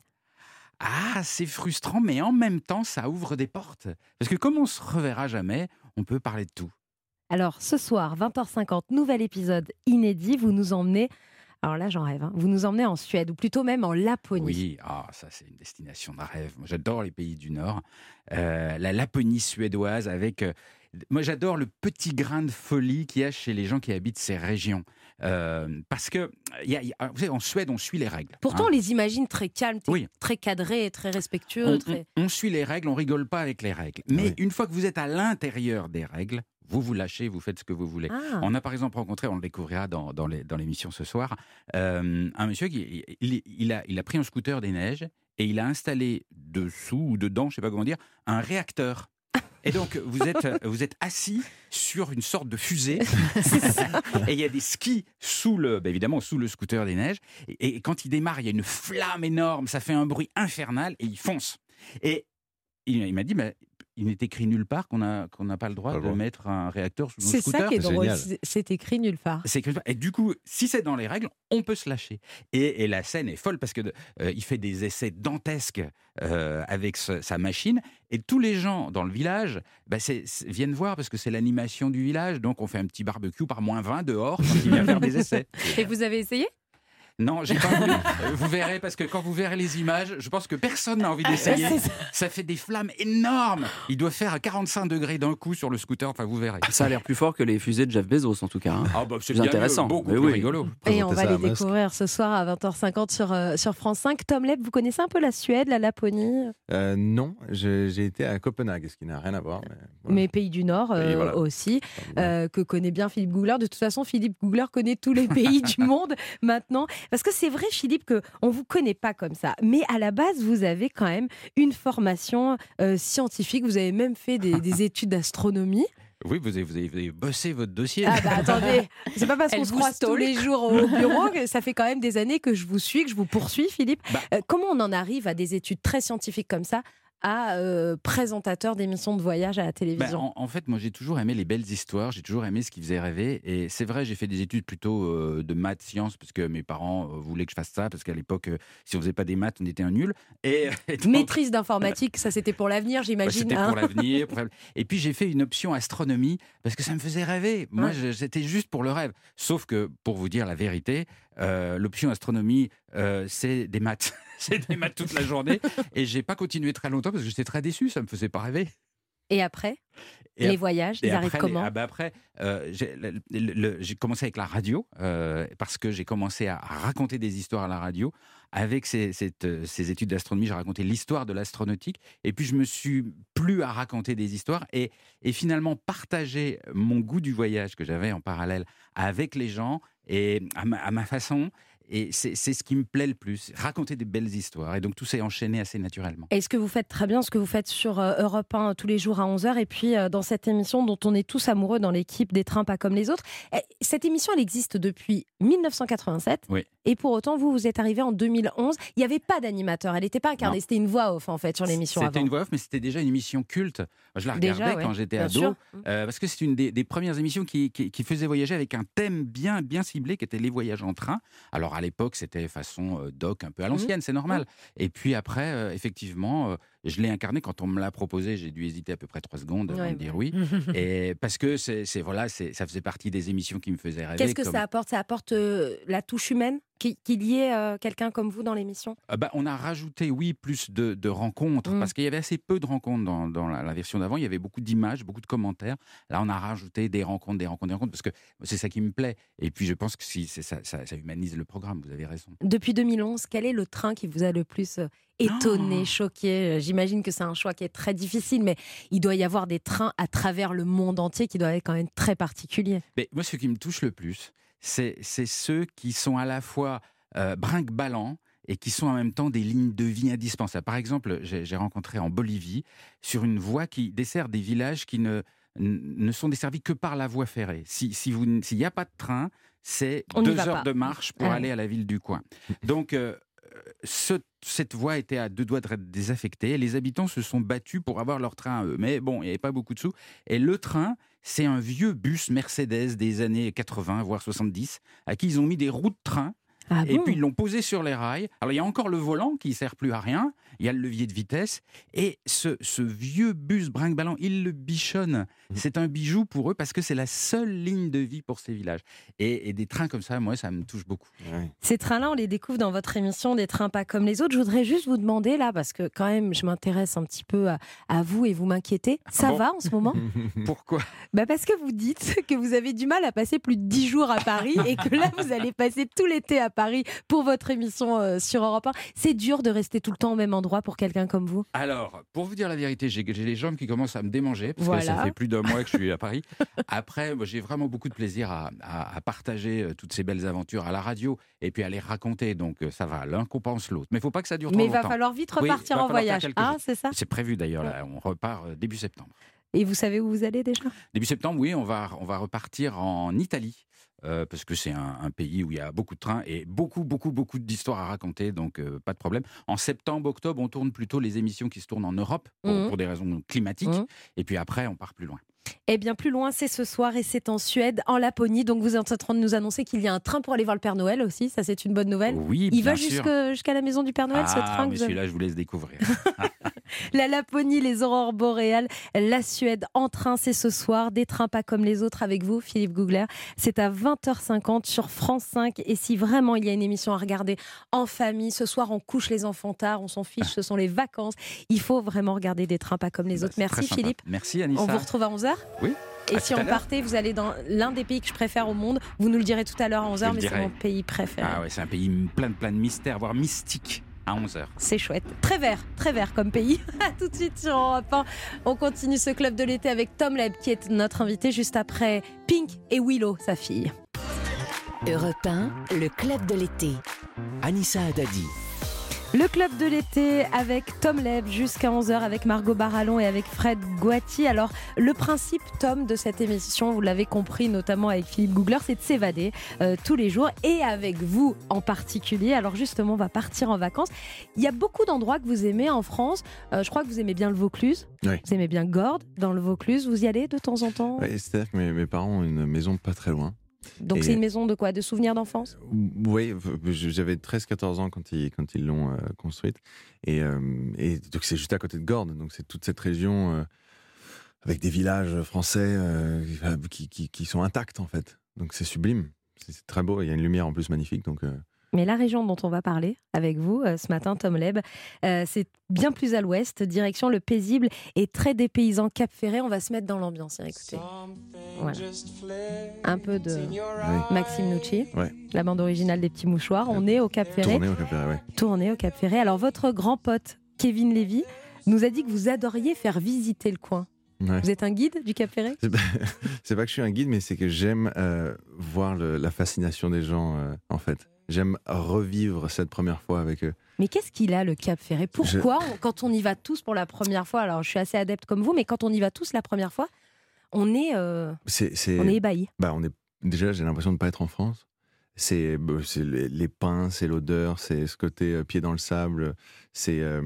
Ah, c'est frustrant, mais en même temps, ça ouvre des portes. Parce que comme on se reverra jamais, on peut parler de tout. Alors, ce soir, vingt heures cinquante, nouvel épisode inédit. Vous nous emmenez, alors là, j'en rêve, hein, vous nous emmenez en Suède, ou plutôt même en Laponie. Oui, ah, ça c'est une destination de rêve. Moi, j'adore les pays du Nord. Euh, la Laponie suédoise avec... euh, moi, j'adore le petit grain de folie qu'il y a chez les gens qui habitent ces régions. Euh, parce que, y a, y a, vous savez, en Suède, on suit les règles. Pourtant, hein. on les imagine très calmes, t- Oui. très cadrés, très respectueux. On, très... on- on suit les règles, on rigole pas avec les règles. Mais Oui. une fois que vous êtes à l'intérieur des règles, vous vous lâchez, vous faites ce que vous voulez. Ah. On a par exemple rencontré, on le découvrira dans, dans, les, dans l'émission ce soir, euh, un monsieur qui il, il a, il a pris un scooter des neiges et il a installé dessous ou dedans, je sais pas comment dire, un réacteur. Et donc, vous êtes, vous êtes assis sur une sorte de fusée. Et il y a des skis sous le, bah évidemment, sous le scooter des neiges. Et, et quand il démarre, il y a une flamme énorme, ça fait un bruit infernal et il fonce. Et il, il m'a dit, bah, il n'est écrit nulle part qu'on n'a qu'on n'a pas le droit Pas le de droit. mettre un réacteur sous nos C'est scooters. ça qui est drôle, génial. c'est- c'est écrit nulle part. C'est écrit nulle part. Et du coup, si c'est dans les règles, on peut se lâcher. Et, et la scène est folle parce que euh, il fait des essais dantesques euh, avec ce- sa machine. Et tous les gens dans le village bah, c'est- c'est- viennent voir parce que c'est l'animation du village. Donc on fait un petit barbecue par moins vingt dehors quand il vient faire des essais. Et vous avez essayé? Non, j'ai pas voulu. Euh, Vous verrez, parce que quand vous verrez les images, je pense que personne n'a envie d'essayer. C'est ça. Ça fait des flammes énormes. Il doit faire à quarante-cinq degrés d'un coup sur le scooter. Enfin, vous verrez. Ça a l'air plus fort que les fusées de Jeff Bezos, en tout cas. hein. Ah bah, c'est Plus bien intéressant. mieux, beaucoup Mais plus oui. rigolo. Et on Présenter va ça les à Musk. découvrir ce soir à vingt heures cinquante sur, euh, sur France cinq. Tom Leb, vous connaissez un peu la Suède, la Laponie, Euh, non, je- j'ai été à Copenhague, ce qui n'a rien à voir. Mais, voilà. mais pays du Nord euh, Et voilà. aussi, euh, que connaît bien Philippe Googler. De toute façon, Philippe Googler connaît tous les pays du monde maintenant. Parce que c'est vrai, Philippe, qu'on ne vous connaît pas comme ça. Mais à la base, vous avez quand même une formation euh, scientifique. Vous avez même fait des, des études d'astronomie. Oui, vous avez, vous, avez, vous avez bossé votre dossier. Ah bah attendez, c'est pas parce Elle qu'on se vous croise tous stalk. les jours au bureau que ça fait quand même des années que je vous suis, que je vous poursuis, Philippe. Bah. Euh, comment on en arrive à des études très scientifiques comme ça, à euh, présentateur d'émissions de voyage à la Ben, télévision? en, en fait, moi, j'ai toujours aimé les belles histoires, j'ai toujours aimé ce qui faisait rêver. Et c'est vrai, j'ai fait des études plutôt euh, de maths, sciences, parce que mes parents euh, voulaient que je fasse ça, parce qu'à l'époque, euh, si on faisait pas des maths, on était un nul. Et, et donc, Maîtrise d'informatique, ça c'était pour l'avenir, bah, j'imagine. c'était hein. pour l'avenir. pour- Et puis, j'ai fait une option astronomie, parce que ça me faisait rêver. Moi, Ouais. je- c'était juste pour le rêve. Sauf que, pour vous dire la vérité, euh, l'option astronomie, euh, c'est des maths. C'est des maths toute la journée. Et j'ai pas continué très longtemps, parce que j'étais très déçu, ça me faisait pas rêver. Et après, Et les ap- voyages, Et ils arrivent après, comment les- ah bah après, euh, j'ai, le- le- le- j'ai commencé avec la radio, euh, parce que j'ai commencé à raconter des histoires à la radio. Avec ces, cette, euh, ces études d'astronomie, j'ai raconté l'histoire de l'astronautique. Et puis, je me suis plu à raconter des histoires et, et finalement partager mon goût du voyage que j'avais en parallèle avec les gens et à ma, à ma façon. Et c'est, c'est ce qui me plaît le plus, raconter des belles histoires. Et donc, tout s'est enchaîné assez naturellement. Et ce que vous faites très bien, ce que vous faites sur euh, Europe un tous les jours à onze heures, et puis euh, dans cette émission dont on est tous amoureux dans l'équipe des Trains pas comme les autres. Eh, cette émission, elle existe depuis mille neuf cent quatre-vingt-sept. Oui. Et pour autant, vous, vous êtes arrivé en deux mille onze. Il n'y avait pas d'animateur, elle n'était pas incarnée, Non. c'était une voix off en fait sur l'émission C'était avant. une voix off, mais c'était déjà une émission culte. Je la Déjà, regardais ouais, quand j'étais bien ado, sûr. euh, parce que c'est une des, des premières émissions qui, qui, qui faisait voyager avec un thème bien, bien ciblé, qui était les voyages en train. Alors à l'époque, c'était façon euh, doc, un peu à l'ancienne, c'est normal. Et puis après, euh, effectivement, euh, je l'ai incarné quand on me l'a proposé. J'ai dû hésiter à peu près trois secondes avant Ouais, de dire bah. oui. Et parce que c'est, c'est voilà, c'est, ça faisait partie des émissions qui me faisaient rêver. Qu'est-ce que comme- ça apporte? Ça apporte euh, la touche humaine qui- qu'il y ait euh, quelqu'un comme vous dans l'émission? Ah bah, on a rajouté, oui, plus de, de rencontres, Mm. parce qu'il y avait assez peu de rencontres dans, dans la, la version d'avant. Il y avait beaucoup d'images, beaucoup de commentaires. Là, on a rajouté des rencontres, des rencontres, des rencontres, parce que c'est ça qui me plaît. Et puis, je pense que si, c'est ça, ça, ça humanise le programme, vous avez raison. Depuis deux mille onze, quel est le train qui vous a le plus euh, étonné, Oh. choqué? J'imagine que c'est un choix qui est très difficile, mais il doit y avoir des trains à travers le monde entier qui doivent être quand même très particuliers. Mais moi, ce qui me touche le plus, c'est, c'est ceux qui sont à la fois euh, brinque-ballants et qui sont en même temps des lignes de vie indispensables. Par exemple, j'ai, j'ai rencontré en Bolivie, sur une voie qui dessert des villages qui ne, ne sont desservis que par la voie ferrée. Si, si vous, s'il n'y a pas de train, c'est On n'y deux va heures pas. de marche pour Ah. aller à la ville du coin. Donc, euh, ce- cette voie était à deux doigts d'être désaffectée. Et les habitants se sont battus pour avoir leur train à eux. Mais bon, il n'y avait pas beaucoup de sous. Et le train, c'est un vieux bus Mercedes des années quatre-vingts, voire soixante-dix, à qui ils ont mis des roues de train. Ah Et bon? puis ils l'ont posé sur les rails. Alors il y a encore le volant qui ne sert plus à rien. Il y a le levier de vitesse. Et ce, ce vieux bus brinque-ballant, ils le bichonnent. C'est un bijou pour eux parce que c'est la seule ligne de vie pour ces villages. Et, et des trains comme ça, moi, ça me touche beaucoup. Ces trains-là, on les découvre dans votre émission Des Trains pas comme les autres. Je voudrais juste vous demander là, parce que quand même, je m'intéresse un petit peu à, à vous et vous m'inquiétez. Ça bon va en ce moment? Pourquoi? Bah parce que vous dites que vous avez du mal à passer plus de dix jours à Paris et que là, vous allez passer tout l'été à Paris pour votre émission euh, sur Europe un. C'est dur de rester tout le temps au même endroit pour quelqu'un comme vous? Alors, pour vous dire la vérité, j'ai, j'ai les jambes qui commencent à me démanger parce Voilà. que ça fait plus d'un mois que je suis à Paris. Après, moi, j'ai vraiment beaucoup de plaisir à, à- à partager euh, toutes ces belles aventures à la radio et puis à les raconter. Donc, euh, ça va, l'un compense l'autre. Mais il ne faut pas que ça dure trop Mais il longtemps. va falloir vite Oui, repartir il va en falloir faire voyage. quelques Ah, jours. c'est ça? C'est prévu d'ailleurs, là, on repart euh, début septembre. Et vous savez où vous allez déjà? Début septembre, oui, on va, on va repartir en Italie. euh, parce que c'est un, un pays où il y a beaucoup de trains et beaucoup, beaucoup, beaucoup d'histoires à raconter, donc euh, pas de problème. En septembre, octobre, on tourne plutôt les émissions qui se tournent en Europe, pour, Mhm. pour des raisons climatiques, Mhm. et puis après, on part plus loin. Eh bien, plus loin, c'est ce soir et c'est en Suède, en Laponie. Donc, vous êtes en train de nous annoncer qu'il y a un train pour aller voir le Père Noël aussi. Ça, c'est une bonne nouvelle. Oui, Il bien va sûr. jusque- jusqu'à la maison du Père Noël, ce Ah, train que mais vous avez- celui-là, je vous laisse découvrir. La Laponie, les aurores boréales, la Suède en train, c'est ce soir. Des trains pas comme les autres avec vous, Philippe Googler. C'est à vingt heures cinquante sur France cinq. Et si vraiment il y a une émission à regarder en famille, ce soir on couche les enfants tard, on s'en fiche, ce sont les vacances. Il faut vraiment regarder Des trains pas comme les Bah, autres. c'est très Merci sympa. Philippe. Merci Anissa. On vous retrouve à onze heures. Oui. Et À si tout à on l'heure. partait, vous allez dans l'un des pays que je préfère au monde. Vous nous le direz tout à l'heure à onze heures, Je mais le c'est dirai. mon pays préféré. Ah ouais, c'est un pays plein de, plein de mystères, voire mystiques, à onze heures. C'est chouette. Très vert, très vert comme pays. À tout de suite sur Europe un. On continue ce club de l'été avec Tom Leb qui est notre invité juste après Pink et Willow, sa fille. Europe un, le club de l'été. Anissa Haddadi. Le club de l'été avec Tom Leb jusqu'à onze heures avec Margot Barallon et avec Fred Gouati. Alors le principe, Tom, de cette émission, vous l'avez compris notamment avec Philippe Googler, c'est de s'évader euh, tous les jours et avec vous en particulier. Alors justement, on va partir en vacances. Il y a beaucoup d'endroits que vous aimez en France. Euh, je crois que vous aimez bien le Vaucluse. Oui. Vous aimez bien Gordes dans le Vaucluse. Vous y allez de temps en temps? Ouais, c'est-à-dire que mes, mes parents ont une maison pas très loin. Donc et c'est une maison de quoi? De souvenirs d'enfance? Oui, j'avais treize quatorze ans quand ils, quand ils l'ont euh, construite. Et, euh, et donc c'est juste à côté de Gordes. Donc c'est toute cette région euh, avec des villages français euh, qui, qui, qui sont intacts en fait. Donc c'est sublime. C'est, c'est très beau. Il y a une lumière en plus magnifique. Donc... Euh... Mais la région dont on va parler avec vous euh, ce matin, Tom Leb, euh, c'est bien plus à l'ouest, direction le paisible et très dépaysant Cap Ferret. On va se mettre dans l'ambiance, hein, écoutez. Voilà. Un peu de oui. Maxime Nucci, ouais. La bande originale des Petits Mouchoirs. On est au Cap Ferret. Tourné au Cap Ferret, ouais. Tourné au Cap Ferret. Alors votre grand pote, Kevin Lévy, nous a dit que vous adoriez faire visiter le coin. Ouais. Vous êtes un guide du Cap Ferret? C'est pas, c'est pas que je suis un guide, mais c'est que j'aime euh, voir le, la fascination des gens, euh, en fait. J'aime revivre cette première fois avec eux. Mais qu'est-ce qu'il a, le Cap Ferret? Pourquoi, je... on, quand on y va tous pour la première fois, alors je suis assez adepte comme vous, mais quand on y va tous la première fois, on est, euh, c'est, c'est... On est ébahis. Bah, on est... Déjà, j'ai l'impression de ne pas être en France. C'est, c'est les, les pins, c'est l'odeur, c'est ce côté euh, pied dans le sable, c'est euh,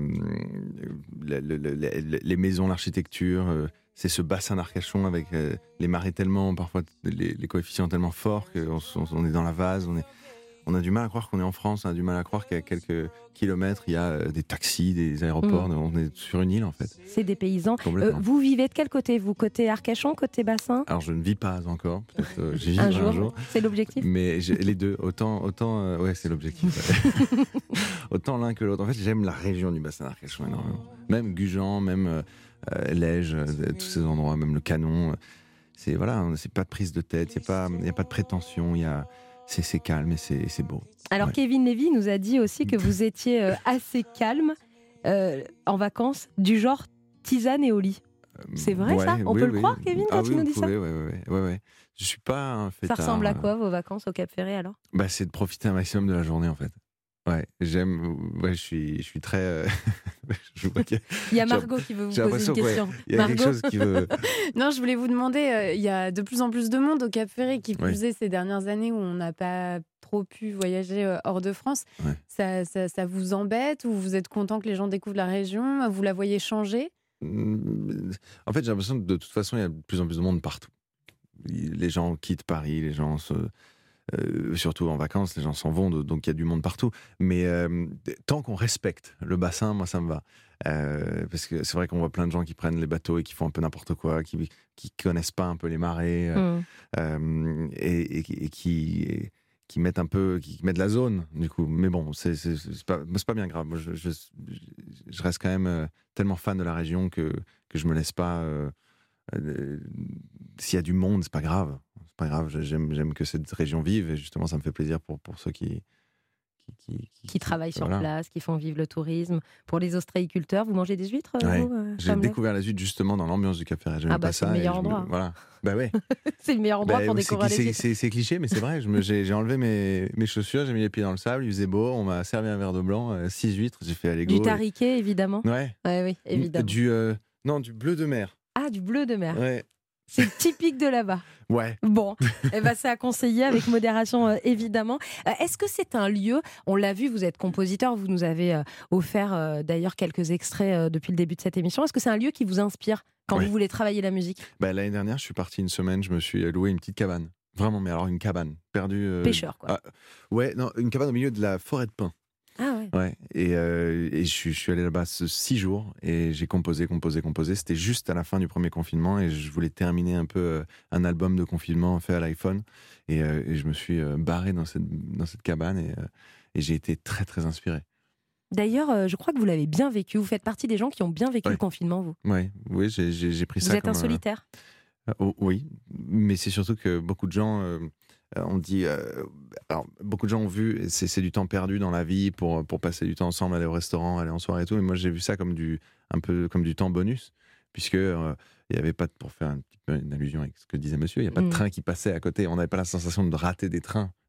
le, le, le, le, les maisons, l'architecture, euh, c'est ce bassin d'Arcachon avec euh, les marées tellement, parfois les, les coefficients tellement forts qu'on on est dans la vase, on est... On a du mal à croire qu'on est en France, on a du mal à croire qu'à quelques kilomètres, il y a des taxis, des aéroports, mmh. On est sur une île en fait. C'est des paysans. Euh, vous vivez de quel côté, vous? Côté Arcachon, côté bassin? Alors je ne vis pas encore, peut-être euh, j'y un, un jour. jour. C'est l'objectif? Mais j'ai, les deux, autant, autant euh, ouais c'est l'objectif. Ouais. Autant l'un que l'autre. En fait j'aime la région du bassin d'Arcachon énormément. Même Gujan, même euh, Lège, euh, tous ces endroits, même le Canon. Euh, c'est, voilà, c'est pas de prise de tête, il n'y a, a pas de prétention, il y a... C'est, c'est calme et c'est, c'est beau. Alors, ouais. Kevin Lévy nous a dit aussi que vous étiez euh, assez calme euh, en vacances, du genre tisane et au lit. C'est vrai ouais, ça? On oui, peut oui. le croire, Kevin, quand ah, tu oui, nous dis pouvez, ça? Oui, oui, oui. Ouais. Je suis pas un fêtard. Ça ressemble à quoi vos vacances au Cap Ferret alors? Bah, c'est de profiter un maximum de la journée en fait. Ouais, j'aime. Ouais, je suis, je suis très. Euh... je vois qu'il y a... Il y a Margot qui veut vous poser une question. Ouais, il y a Margot. Quelque chose qui veut. Non, je voulais vous demander. Euh, il y a de plus en plus de monde au Cap Ferret, qui plus est ces dernières années où on n'a pas trop pu voyager euh, hors de France. Ouais. Ça, ça, ça vous embête ou vous êtes content que les gens découvrent la région? Vous la voyez changer? En fait, j'ai l'impression que de toute façon, il y a de plus en plus de monde partout. Les gens quittent Paris, les gens se. Euh, surtout en vacances, les gens s'en vont, donc il y a du monde partout. Mais euh, tant qu'on respecte le bassin, moi ça me va. Euh, parce que c'est vrai qu'on voit plein de gens qui prennent les bateaux et qui font un peu n'importe quoi, qui qui connaissent pas un peu les marées euh, mmh. euh, et, et, et qui et, qui mettent un peu, qui mettent la zone du coup. Mais bon, c'est c'est, c'est pas c'est pas bien grave. Moi, je, je je reste quand même tellement fan de la région que que je me laisse pas. Euh, euh, s'il y a du monde, c'est pas grave. Pas grave, j'aime, j'aime que cette région vive et justement ça me fait plaisir pour, pour ceux qui qui, qui, qui, qui travaillent sur voilà. place, qui font vivre le tourisme. Pour les ostréiculteurs, vous mangez des huîtres ouais. vous, euh, J'ai découvert la huître justement dans l'ambiance du Cap Ferret. J'aime ah bah pas c'est ça. le meilleur endroit. Me... Voilà. Bah ouais. C'est le meilleur endroit bah, pour découvrir c'est, les c'est, c'est, c'est cliché, mais c'est vrai. Je me, j'ai, j'ai enlevé mes, mes chaussures, j'ai mis les pieds dans le sable, il faisait beau, on m'a servi un verre d'eau blanc, euh, six huîtres, j'ai fait aller go. Du tariquet, et... évidemment. Ouais. Ouais, oui, évidemment. Du euh... non, du bleu de mer. Ah, du bleu de mer. Ouais. C'est typique de là-bas. Ouais. Bon, eh ben, c'est à conseiller avec modération, euh, évidemment. Euh, est-ce que c'est un lieu, on l'a vu, vous êtes compositeur, vous nous avez euh, offert euh, d'ailleurs quelques extraits euh, depuis le début de cette émission. Est-ce que c'est un lieu qui vous inspire quand ouais. vous voulez travailler la musique? bah, L'année dernière, je suis parti une semaine, je me suis loué une petite cabane. Vraiment, mais alors une cabane perdue. Euh... Pêcheur, quoi. Ah, ouais, non, une cabane au milieu de la forêt de pins. Ah ouais. Ouais. Et, euh, et je, suis, je suis allé là-bas ce six jours et j'ai composé, composé, composé. C'était juste à la fin du premier confinement et je voulais terminer un peu euh, un album de confinement fait à l'iPhone. Et, euh, et je me suis euh, barré dans cette, dans cette cabane et, euh, et j'ai été très, très inspiré. D'ailleurs, euh, je crois que vous l'avez bien vécu. Vous faites partie des gens qui ont bien vécu ouais. le confinement, vous. Ouais. Oui, j'ai, j'ai, j'ai pris vous ça êtes comme... un solitaire euh, oh, oui, mais c'est surtout que beaucoup de gens... Euh, on dit, euh, alors beaucoup de gens ont vu, c'est, c'est du temps perdu dans la vie pour pour passer du temps ensemble, aller au restaurant, aller en soirée et tout. Mais moi j'ai vu ça comme du un peu comme du temps bonus, puisque il euh, y avait pas de, pour faire un petit peu une allusion avec ce que disait Monsieur, il y a pas mmh. de train qui passait à côté. On n'avait pas la sensation de rater des trains.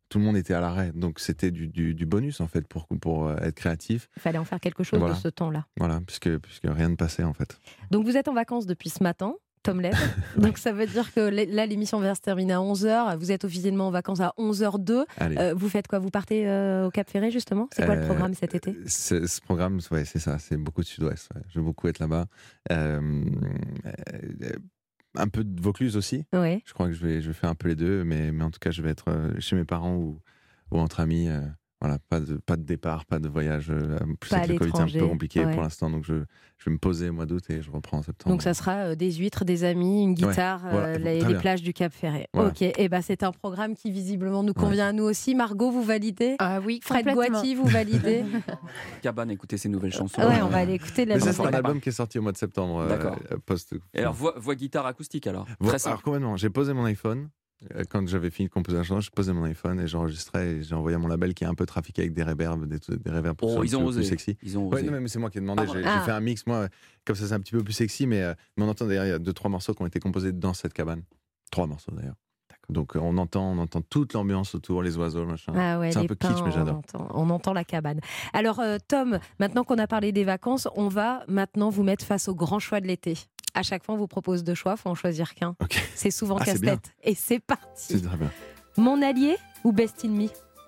tout le monde était à l'arrêt. Donc c'était du, du, du bonus en fait pour, pour être créatif. Il fallait en faire quelque chose voilà. de ce temps-là. Voilà, puisque, puisque rien ne passait en fait. Donc vous êtes en vacances depuis ce matin, Tom Leb. Donc ça veut dire que là l'émission va se terminer à onze heures. Vous êtes officiellement en vacances à onze heures zéro deux. Euh, vous faites quoi? Vous partez euh, au Cap Ferret justement? C'est quoi euh, le programme cet été? Ce programme, ouais, c'est ça. C'est beaucoup de Sud-Ouest. Ouais. Je veux beaucoup être là-bas. Euh, euh, un peu de Vaucluse aussi. Ouais. Je crois que je vais, je vais faire un peu les deux. Mais, mais en tout cas, je vais être chez mes parents ou, ou entre amis. Euh, Voilà, pas de, pas de départ, pas de voyage. Je sais que le Covid est un peu compliqué ouais. pour l'instant, donc je, je vais me poser au mois d'août et je reprends en septembre. Donc ça sera des huîtres, des amis, une guitare, ouais, voilà, euh, les, les plages du Cap Ferret. Voilà. Ok, et ben c'est un programme qui visiblement nous convient ouais. à nous aussi. Margot, vous validez? Ah oui, Fred Goati, vous validez? Cabane, écoutez ses nouvelles chansons. Ouais, on va aller écouter de la musique. C'est un album qui est sorti au mois de septembre. D'accord. Euh, post... Et alors voix, voix guitare acoustique alors. Voix, alors complètement. J'ai posé mon iPhone. Quand j'avais fini de composer la chanson, je posais mon iPhone et j'enregistrais et j'ai envoyé à mon label qui a un peu trafiqué avec des reverbs, des, des reverbs pour oh, ils ont osé. Plus sexy. Ils ont ouais, osé. non, mais c'est moi qui ai demandé. Ah, j'ai, ah. j'ai fait un mix, moi, comme ça c'est un petit peu plus sexy, mais, mais on entend d'ailleurs, il y a deux, trois morceaux qui ont été composés dans cette cabane. Trois morceaux d'ailleurs. Donc on entend, on entend toute l'ambiance autour, les oiseaux, machin. Ah ouais, c'est un peu pins, kitsch, mais j'adore. On entend, on entend la cabane. Alors euh, Tom, maintenant qu'on a parlé des vacances, on va maintenant vous mettre face au grand choix de l'été. À chaque fois, on vous propose deux choix, il faut en choisir qu'un. Okay. C'est souvent ah, casse-tête. C'est et c'est parti. C'est très bien. Mon allié ou Best in Me?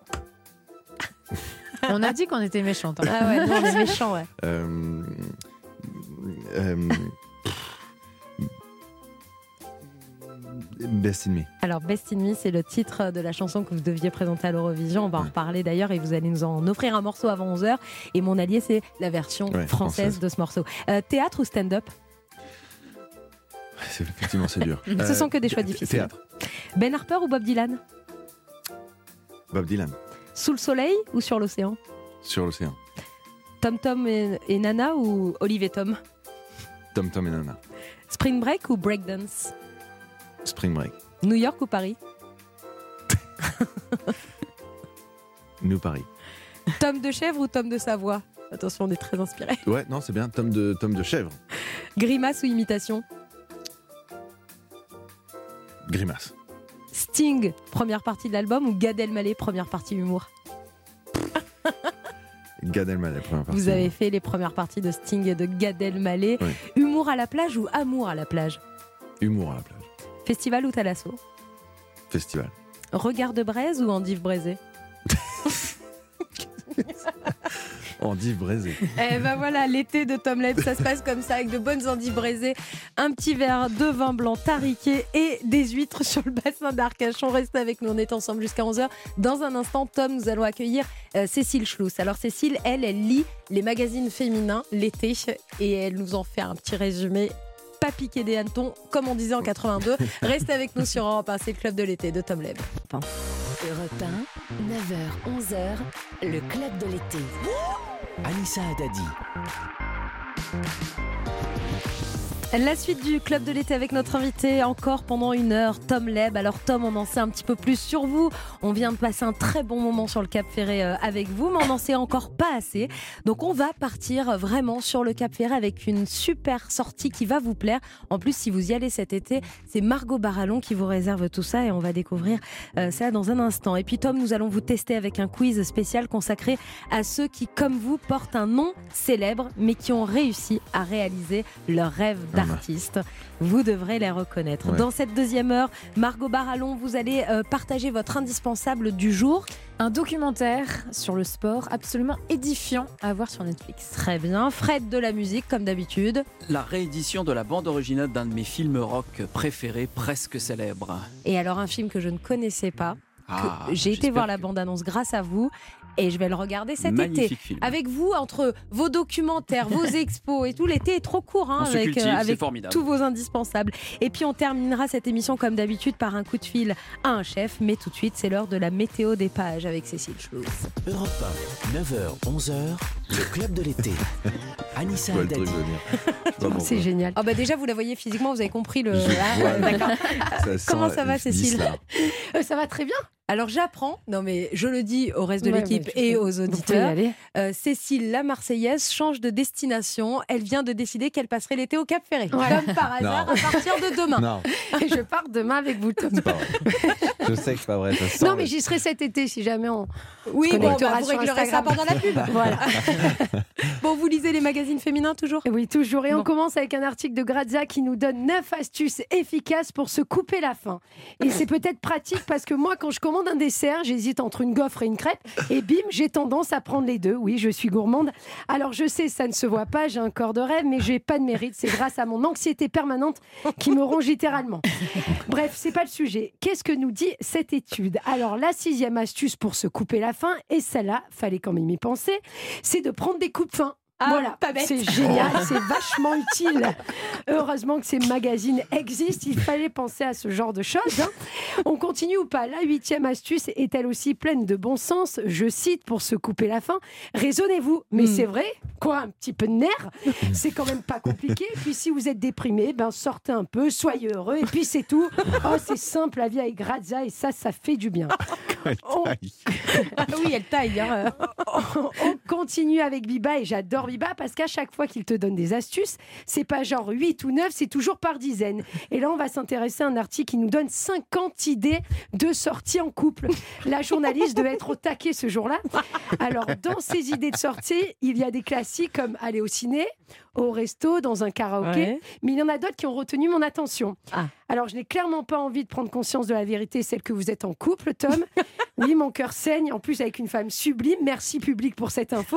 On a dit qu'on était méchants. Hein. Ah ouais, non, on est méchants, ouais. Euh, euh, Best in Me. Alors, Best in Me, c'est le titre de la chanson que vous deviez présenter à l'Eurovision. On va en reparler d'ailleurs et vous allez nous en offrir un morceau avant onze heures. Et Mon allié, c'est la version ouais, française, française de ce morceau. Euh, théâtre ou stand-up? C'est, effectivement, c'est dur. Ce euh, sont que des choix difficiles. Théâtre. Ben Harper ou Bob Dylan? Bob Dylan. Sous le soleil ou sur l'océan? Sur l'océan. Tom Tom et, et Nana ou Olive et Tom? Tom Tom et Nana. Spring Break ou Breakdance? Spring Break. New York ou Paris? New Paris. Tom de chèvre ou Tom de Savoie? Attention, on est très inspiré. Ouais, non, c'est bien. Tom de, Tom de chèvre. Grimace ou imitation? Grimace. Sting, première partie de l'album, ou Gad Elmaleh, première partie humour? Gad Elmaleh, première partie. Vous avez fait les premières parties de Sting et de Gad Elmaleh. Oui. Humour à la plage ou amour à la plage? Humour à la plage. Festival ou Thalasso? Festival. Regard de braise ou endive braisée? Endive braisée. Eh ben voilà, l'été de Tom Leb, ça se passe comme ça, avec de bonnes endives braisées, un petit verre de vin blanc tariqué et des huîtres sur le bassin d'Arcachon. Restez avec nous, on est ensemble jusqu'à onze heures. Dans un instant, Tom, nous allons accueillir euh, Cécile Schluss. Alors Cécile, elle, elle lit les magazines féminins l'été et elle nous en fait un petit résumé. Pas piqué des hannetons, comme on disait en quatre-vingt-deux. Restez avec nous sur Europe un, c'est le club de l'été de Tom Leb. Europe un, neuf heures, onze heures, le club de l'été. Anissa Haddadi. La suite du club de l'été avec notre invité encore pendant une heure, Tom Leb. Alors Tom, on en sait un petit peu plus sur vous. On vient de passer un très bon moment sur le Cap Ferret avec vous, mais on n'en sait encore pas assez. Donc on va partir vraiment sur le Cap Ferret avec une super sortie qui va vous plaire. En plus, si vous y allez cet été, c'est Margot Barallon qui vous réserve tout ça et on va découvrir euh, ça dans un instant. Et puis Tom, nous allons vous tester avec un quiz spécial consacré à ceux qui, comme vous, portent un nom célèbre, mais qui ont réussi à réaliser leur rêve d'artiste. Artistes, vous devrez les reconnaître. Ouais. Dans cette deuxième heure, Margot Barallon, vous allez euh, partager votre indispensable du jour. Un documentaire sur le sport absolument édifiant à voir sur Netflix. Très bien. Fred de la musique, comme d'habitude. La réédition de la bande originale d'un de mes films rock préférés, presque célèbre. Et alors, un film que je ne connaissais pas. Ah, j'ai été voir la bande-annonce grâce à vous et je vais le regarder cet Magnifique été. Film. Avec vous, entre vos documentaires, vos expos et tout, l'été est trop court hein, on avec, cultive, euh, avec formidable. tous vos indispensables. Et puis on terminera cette émission comme d'habitude par un coup de fil à un chef. Mais tout de suite, c'est l'heure de la météo des pages avec Cécile Schluss. Europe un, neuf heures, onze heures, le club de l'été. Anissa Je vois le Haddadi. truc venir. C'est génial. Ah bah déjà, vous la voyez physiquement, vous avez compris le. Je Ah, vois, d'accord. Ça sent Comment ça va, dix, Cécile là. Euh, Ça va très bien. Alors j'apprends, non mais je le dis au reste de Ouais, l'équipe bah, je et sais. aux Vous pouvez y auditeurs, aller. euh, Cécile, la Marseillaise, change de destination. Elle vient de décider qu'elle passerait l'été au Cap Ferré. Ouais. Comme par hasard, Non. à partir de demain. Non, Et je pars demain avec vous, Tom. c'est pas vrai. Je sais que c'est pas vrai. Ça sent Non, mais j'y serai cet été si jamais on. Oui, Se bon, connectera bah, vous sur réglerez ça Instagram. pendant la pub. Voilà. Bon, vous lisez les magazines féminins toujours ? Oui, toujours. Et Bon. on commence avec un article de Grazia qui nous donne neuf astuces efficaces pour se couper la faim. Et c'est peut-être pratique parce que moi, quand je commande un dessert, j'hésite entre une gaufre et une crêpe. Et bim, j'ai tendance à prendre les deux. Oui, je suis gourmande. Alors je sais, ça ne se voit pas, j'ai un corps de rêve, mais j'ai pas de mérite. C'est grâce à mon anxiété permanente qui me ronge littéralement. Bref, c'est pas le sujet. Qu'est-ce que nous dit cette étude ? Alors, la sixième astuce pour se couper la faim, et celle-là, fallait quand même y penser, c'est de prendre des coupes-faim. Ah, Voilà, pas bête. c'est génial, c'est vachement utile. Heureusement que ces magazines existent, il fallait penser à ce genre de choses. hein. On continue ou pas ? La huitième astuce est elle aussi pleine de bon sens. Je cite, pour se couper la faim, raisonnez-vous. Mais Mm. c'est vrai, quoi, un petit peu de nerfs, c'est quand même pas compliqué. Puis si vous êtes déprimé, ben sortez un peu, soyez heureux, et puis c'est tout. Oh, c'est simple, la vie avec Grazia, et ça, ça fait du bien. On- Ah oui, elle taille. hein. on continue avec Biba et j'adore Biba parce qu'à chaque fois qu'il te donne des astuces, c'est pas genre huit ou neuf, c'est toujours par dizaines. Et là, on va s'intéresser à un article qui nous donne cinquante idées de sorties en couple. La journaliste devait être au taquet ce jour-là. Alors, dans ces idées de sortie, il y a des classiques comme aller au ciné, au resto, dans un karaoké, Ouais. mais il y en a d'autres qui ont retenu mon attention. Ah. Alors, je n'ai clairement pas envie de prendre conscience de la vérité, celle que vous êtes en couple, Tom. Oui, mon cœur saigne, en plus avec une femme sublime. Merci public pour cette info.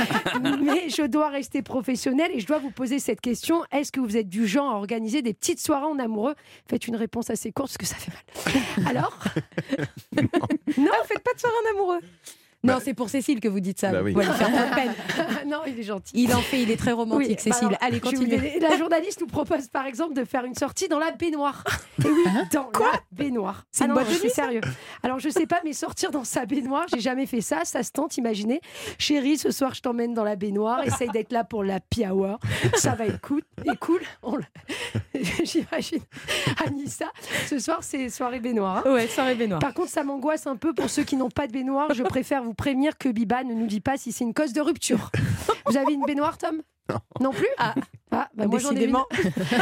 Mais je dois rester professionnelle et je dois vous poser cette question. Est-ce que vous êtes du genre à organiser des petites soirées en amoureux ? Faites une réponse assez courte parce que ça fait mal. Alors ? Non, faites pas de soirée en amoureux. Non, Bah, c'est pour Cécile que vous dites ça. bah vous oui. pouvez lui faire pas de peine. Non, il est gentil. Il en fait, il est très romantique, Oui, bah Cécile. alors, Allez, je vais vous continuez. donner- La journaliste nous propose par exemple de faire une sortie dans la baignoire. Et oui, dans la baignoire. C'est une non, boîte je de suis nuit, ça sérieux. Alors je sais pas, mais sortir dans sa baignoire, j'ai jamais fait ça. Ça se tente, imaginez. Chérie, ce soir je t'emmène dans la baignoire. Essaye d'être là pour la happy hour. Ça va être cool. Et cool. On le- J'imagine. Anissa, ce soir c'est soirée baignoire. hein. Ouais, soirée baignoire. Par contre, ça m'angoisse un peu pour ceux qui n'ont pas de baignoire. Je préfère vous prévenir que Biba ne nous dit pas si c'est une cause de rupture. Vous avez une baignoire, Tom ? Non. Non plus ? Ah, ah bah moi j'en ai une. Décidément.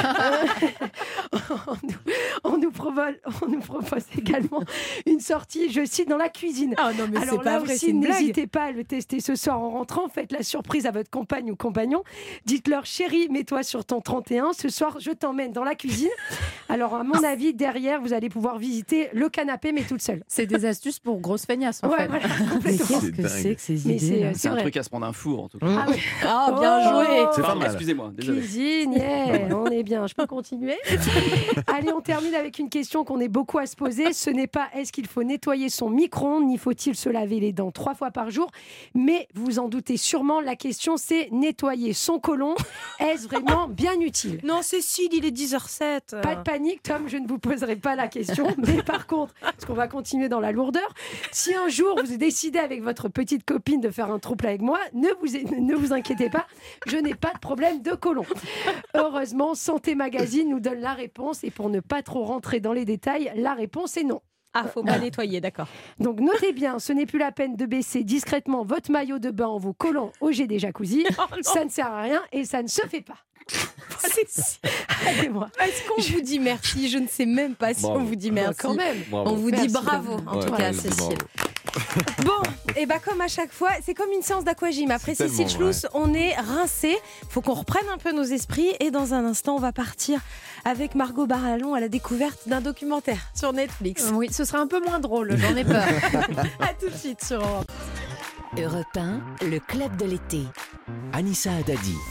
on, nous, on, nous propose, on nous propose également une sortie, je cite, dans la cuisine. Ah non, mais Alors c'est pas là vrai, aussi, c'est une blague. n'hésitez pas à le tester ce soir en rentrant. Faites la surprise à votre compagne ou compagnon. Dites-leur, chérie, mets-toi sur ton trente et un. Ce soir, je t'emmène dans la cuisine. Alors, à mon avis, derrière, vous allez pouvoir visiter le canapé, mais toute seule. C'est des astuces pour grosses feignasses, en Ouais, fait. voilà, complètement. Mais qu'est-ce C'est que dingue. c'est que ces Mais idées c'est, là euh, C'est un vrai. truc à se prendre un four, en tout cas. Ah oui. Ah, bien Oh, joué. C'est pas Pardon, mal. excusez-moi, désolé. Cuisine, yeah, on est bien. Je peux continuer. Allez, on termine avec une question qu'on est beaucoup à se poser. Ce n'est pas est-ce qu'il faut nettoyer son micro-ondes, ni faut-il se laver les dents trois fois par jour. Mais vous en doutez sûrement, la question c'est nettoyer son côlon. Est-ce vraiment bien utile ? Non, Cécile, il est dix heures sept. Pas de panique, Tom, je ne vous poserai pas la question. Mais par contre, parce qu'on va continuer dans la lourdeur, si un jour vous décidez avec votre petite copine de faire un trouble avec moi, ne vous, ne vous inquiétez pas, je n'ai pas de problème de côlon. Heureusement, Santé Magazine nous donne la réponse. Et pour ne pas trop rentrer dans les détails, la réponse est non. Ah, faut pas nettoyer, d'accord. Donc notez bien, ce n'est plus la peine de baisser discrètement votre maillot de bain en vous collant au jet des jacuzzi. Ça ne sert à rien et ça ne se fait pas. Allez-moi. Est-ce qu'on vous dit merci ? Je ne sais même pas si Bravo. on vous dit Bah, merci. quand même. Bravo. On vous Merci, dit bravo, Tom. en tout Ouais, cas, ouais, Cécile. bravo. Bon, et bah comme à chaque fois, c'est comme une séance d'aquagym. Après C'est Cécile tellement Schluss, on est rincé. Faut qu'on reprenne un peu nos esprits. Et dans un instant, on va partir avec Margot Barallon à la découverte d'un documentaire sur Netflix. Oui, ce sera un peu moins drôle, j'en ai peur. À tout de suite sur Europe. Europe un, le club de l'été. Anissa Haddadi.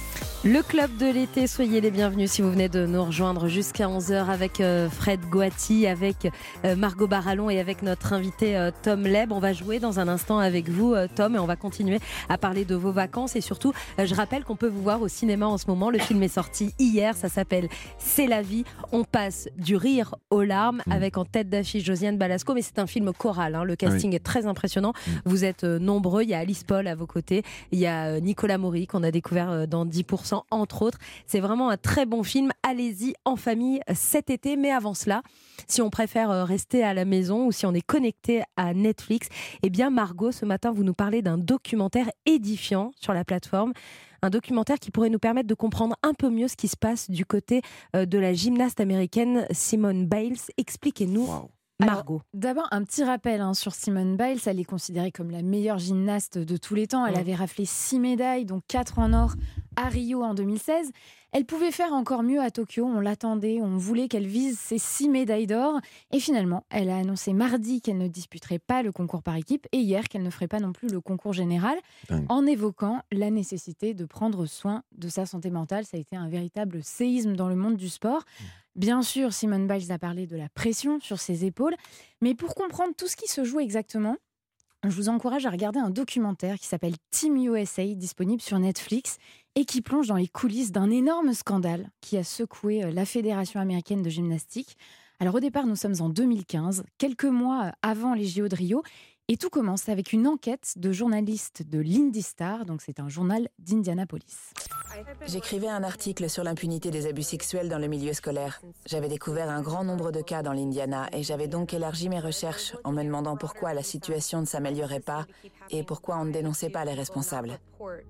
Le club de l'été, soyez les bienvenus si vous venez de nous rejoindre jusqu'à onze heures avec euh, Fred Goati, avec euh, Margot Barallon et avec notre invité euh, Tom Leb. On va jouer dans un instant avec vous euh, Tom et on va continuer à parler de vos vacances et surtout euh, je rappelle qu'on peut vous voir au cinéma en ce moment. Le film est sorti hier, ça s'appelle C'est la vie. On passe du rire aux larmes mmh. avec en tête d'affiche Josiane Balasco, mais c'est un film choral, hein. Le casting oui. est très impressionnant. Mmh. Vous êtes euh, nombreux, il y a Alice Paul à vos côtés, il y a euh, Nicolas Maury qu'on a découvert euh, dans dix pour cent entre autres. C'est vraiment un très bon film. Allez-y en famille cet été. Mais avant cela, si on préfère rester à la maison ou si on est connecté à Netflix, eh bien Margot, ce matin, vous nous parlez d'un documentaire édifiant sur la plateforme. Un documentaire qui pourrait nous permettre de comprendre un peu mieux ce qui se passe du côté de la gymnaste américaine Simone Biles. Expliquez-nous. Wow. Margot. Alors, d'abord, un petit rappel hein, sur Simone Biles. Elle est considérée comme la meilleure gymnaste de tous les temps. Elle mmh. avait raflé six médailles, dont quatre en or à Rio en deux mille seize. Elle pouvait faire encore mieux à Tokyo. On l'attendait, on voulait qu'elle vise ces six médailles d'or. Et finalement, elle a annoncé mardi qu'elle ne disputerait pas le concours par équipe et hier qu'elle ne ferait pas non plus le concours général, Dingue. en évoquant la nécessité de prendre soin de sa santé mentale. Ça a été un véritable séisme dans le monde du sport. Mmh. Bien sûr, Simone Biles a parlé de la pression sur ses épaules, mais pour comprendre tout ce qui se joue exactement, je vous encourage à regarder un documentaire qui s'appelle Team U S A, disponible sur Netflix, et qui plonge dans les coulisses d'un énorme scandale qui a secoué la Fédération américaine de gymnastique. Alors au départ, nous sommes en deux mille quinze, quelques mois avant les J O de Rio, et tout commence avec une enquête de journalistes de l'Indy Star, donc c'est un journal d'Indianapolis. J'écrivais un article sur l'impunité des abus sexuels dans le milieu scolaire. J'avais découvert un grand nombre de cas dans l'Indiana et j'avais donc élargi mes recherches en me demandant pourquoi la situation ne s'améliorait pas et pourquoi on ne dénonçait pas les responsables.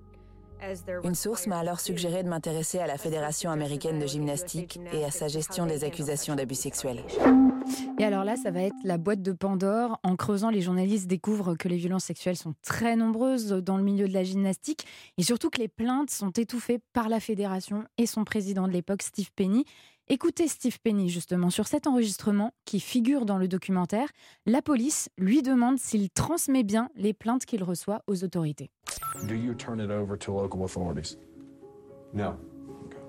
Une source m'a alors suggéré de m'intéresser à la Fédération américaine de gymnastique et à sa gestion des accusations d'abus sexuels. Et alors là, ça va être la boîte de Pandore. En creusant, les journalistes découvrent que les violences sexuelles sont très nombreuses dans le milieu de la gymnastique et surtout que les plaintes sont étouffées par la fédération et son président de l'époque, Steve Penny. Écoutez Steve Penny justement sur cet enregistrement qui figure dans le documentaire. La police lui demande s'il transmet bien les plaintes qu'il reçoit aux autorités. Do you turn it over to local authorities? No. Okay.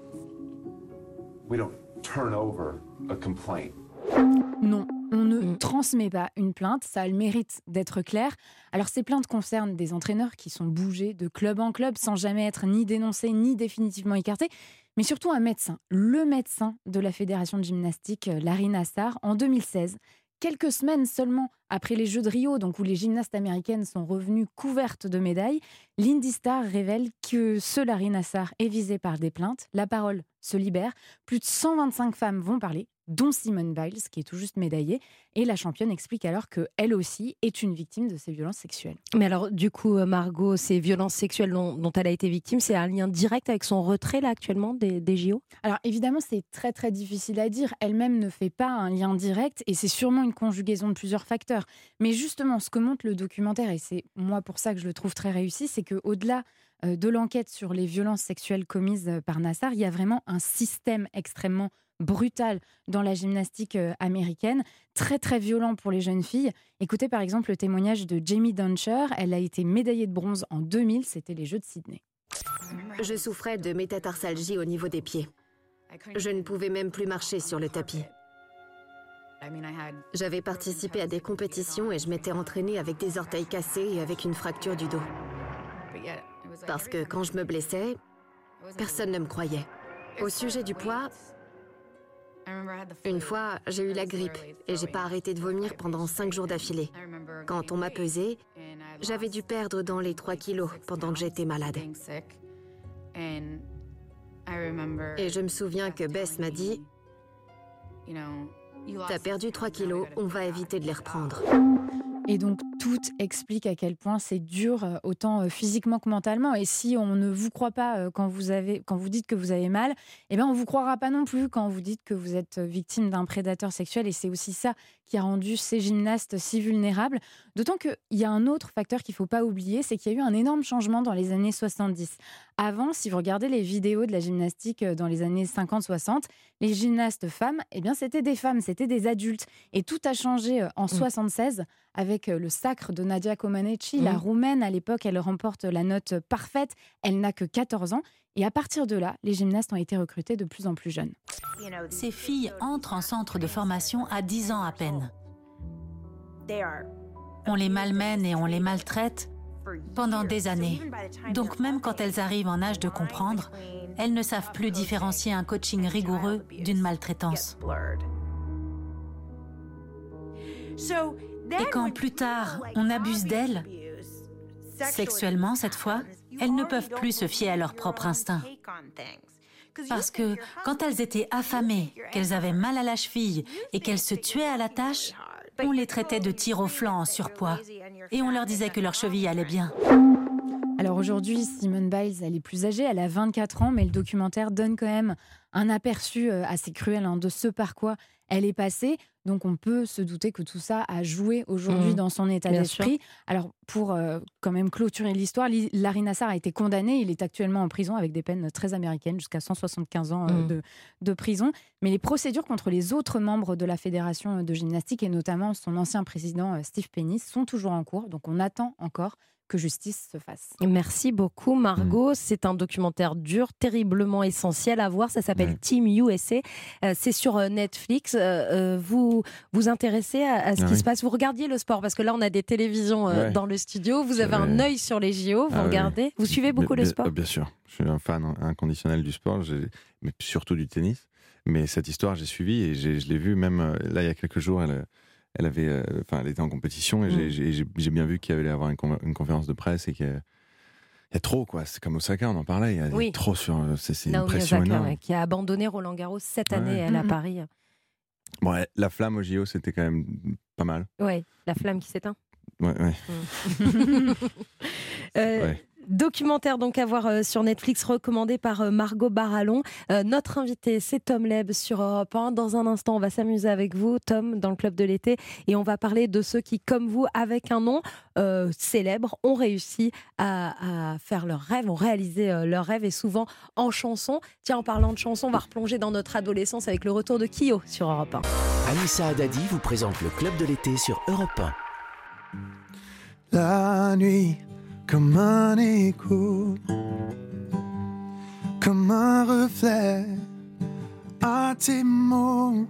We don't turn over a complaint. Non, on ne mmh. transmet pas une plainte, ça a le mérite d'être clair. Alors ces plaintes concernent des entraîneurs qui sont bougés de club en club sans jamais être ni dénoncés ni définitivement écartés, mais surtout un médecin, le médecin de la Fédération de gymnastique, Larry Nassar, en deux mille seize. Quelques semaines seulement après les Jeux de Rio, donc où les gymnastes américaines sont revenues couvertes de médailles, l'Indy Star révèle que ce Larry Nassar est visé par des plaintes. La parole se libère. Plus de cent vingt-cinq femmes vont parler, dont Simone Biles, qui est tout juste médaillée. Et la championne explique alors qu'elle aussi est une victime de ces violences sexuelles. Mais alors, du coup, Margot, ces violences sexuelles dont, dont elle a été victime, c'est un lien direct avec son retrait, là, actuellement, des, des J O ? Alors, évidemment, c'est très, très difficile à dire. Elle-même ne fait pas un lien direct et c'est sûrement une conjugaison de plusieurs facteurs. Mais justement, ce que montre le documentaire, et c'est moi pour ça que je le trouve très réussi, c'est qu'au-delà de l'enquête sur les violences sexuelles commises par Nassar, il y a vraiment un système extrêmement brutal dans la gymnastique américaine, très très violent pour les jeunes filles. Écoutez par exemple le témoignage de Jamie Duncher. Elle a été médaillée de bronze en deux mille, c'était les Jeux de Sydney. Je souffrais de métatarsalgie au niveau des pieds. Je ne pouvais même plus marcher sur le tapis. J'avais participé à des compétitions et je m'étais entraînée avec des orteils cassés et avec une fracture du dos. Parce que quand je me blessais, personne ne me croyait. Au sujet du poids, une fois, j'ai eu la grippe et j'ai pas arrêté de vomir pendant cinq jours d'affilée. Quand on m'a pesée, j'avais dû perdre dans les trois kilos pendant que j'étais malade. Et je me souviens que Bess m'a dit « T'as perdu trois kilos, on va éviter de les reprendre. » Et donc, tout explique à quel point c'est dur, autant physiquement que mentalement. Et si on ne vous croit pas quand vous, avez, quand vous dites que vous avez mal, eh ben on ne vous croira pas non plus quand vous dites que vous êtes victime d'un prédateur sexuel. Et c'est aussi ça qui a rendu ces gymnastes si vulnérables. D'autant qu'il y a un autre facteur qu'il ne faut pas oublier, c'est qu'il y a eu un énorme changement dans les années soixante-dix. Avant, si vous regardez les vidéos de la gymnastique dans les années cinquante soixante, les gymnastes femmes, eh bien, c'était des femmes, c'était des adultes. Et tout a changé en soixante-seize avec le S sacre de Nadia Comaneci, Mmh. la Roumaine. À l'époque, elle remporte la note parfaite. Elle n'a que quatorze ans. Et à partir de là, les gymnastes ont été recrutés de plus en plus jeunes. Ces filles entrent en centre de formation à dix ans à peine. On les malmène et on les maltraite pendant des années. Donc même quand elles arrivent en âge de comprendre, elles ne savent plus différencier un coaching rigoureux d'une maltraitance. Et quand plus tard, on abuse d'elles, sexuellement cette fois, elles ne peuvent plus se fier à leur propre instinct. Parce que quand elles étaient affamées, qu'elles avaient mal à la cheville et qu'elles se tuaient à la tâche, on les traitait de tir au flanc en surpoids et on leur disait que leur cheville allait bien. Alors aujourd'hui, Simone Biles, elle est plus âgée, elle a vingt-quatre ans, mais le documentaire donne quand même un aperçu assez cruel hein, de ce par quoi elle est passée. Donc on peut se douter que tout ça a joué aujourd'hui mmh. dans son état Bien d'esprit. sûr. Alors pour euh, quand même clôturer l'histoire, Larry Nassar a été condamné, il est actuellement en prison avec des peines très américaines, jusqu'à cent soixante-quinze ans euh, mmh. de, de prison. Mais les procédures contre les autres membres de la Fédération de gymnastique, et notamment son ancien président euh, Steve Pennis, sont toujours en cours. Donc on attend encore que justice se fasse. Merci beaucoup Margot, mmh. c'est un documentaire dur, terriblement essentiel à voir, ça s'appelle mmh. Team U S A, euh, c'est sur euh, Netflix, euh, vous vous intéressez à, à ce ah qui oui. se passe, vous regardiez le sport, parce que là on a des télévisions euh, ouais. dans le studio, vous avez un œil sur les J O, vous ah regardez, oui. vous suivez beaucoup bien, le sport? Bien sûr, je suis un fan inconditionnel du sport, mais surtout du tennis, mais cette histoire j'ai suivi et j'ai, je l'ai vue même là il y a quelques jours, elle Elle avait, enfin, euh, elle était en compétition et mmh. j'ai, j'ai, j'ai bien vu qu'il allait y avoir une, con- une conférence de presse et qu'il y a, il y a trop, quoi. C'est comme Osaka, on en parlait. Il y a oui. trop sur, c'est, c'est une pression Osaka, énorme. Ouais, qui a abandonné Roland Garros cette année, ouais. elle à Paris. Bon, ouais, la flamme au J O, c'était quand même pas mal. Ouais, la flamme qui s'éteint. Ouais, ouais. Mmh. euh, ouais. Documentaire donc à voir euh, sur Netflix, recommandé par euh, Margot Barallon. Euh, notre invité, c'est Tom Leb sur Europe un. Dans un instant, on va s'amuser avec vous, Tom, dans le Club de l'été. Et on va parler de ceux qui, comme vous, avec un nom euh, célèbre, ont réussi à, à faire leur rêve, ont réalisé euh, leur rêve, et souvent en chanson. Tiens, en parlant de chanson, on va replonger dans notre adolescence avec le retour de Kyo sur Europe un. Anissa Haddadi vous présente le Club de l'été sur Europe un. La nuit, comme un écho, comme un reflet à tes mots.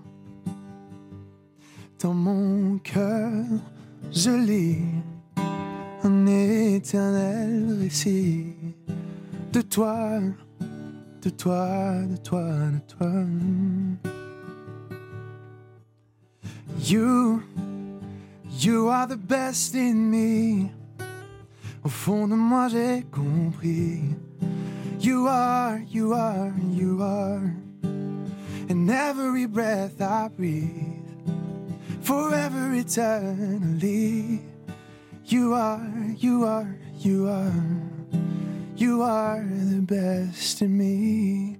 Dans mon cœur, je lis un éternel récit de toi, de toi, de toi, de toi. You, you are the best in me. Au fond de moi j'ai compris. You are, you are, you are. In every breath I breathe, forever eternally. You are, you are, you are. You are the best in me.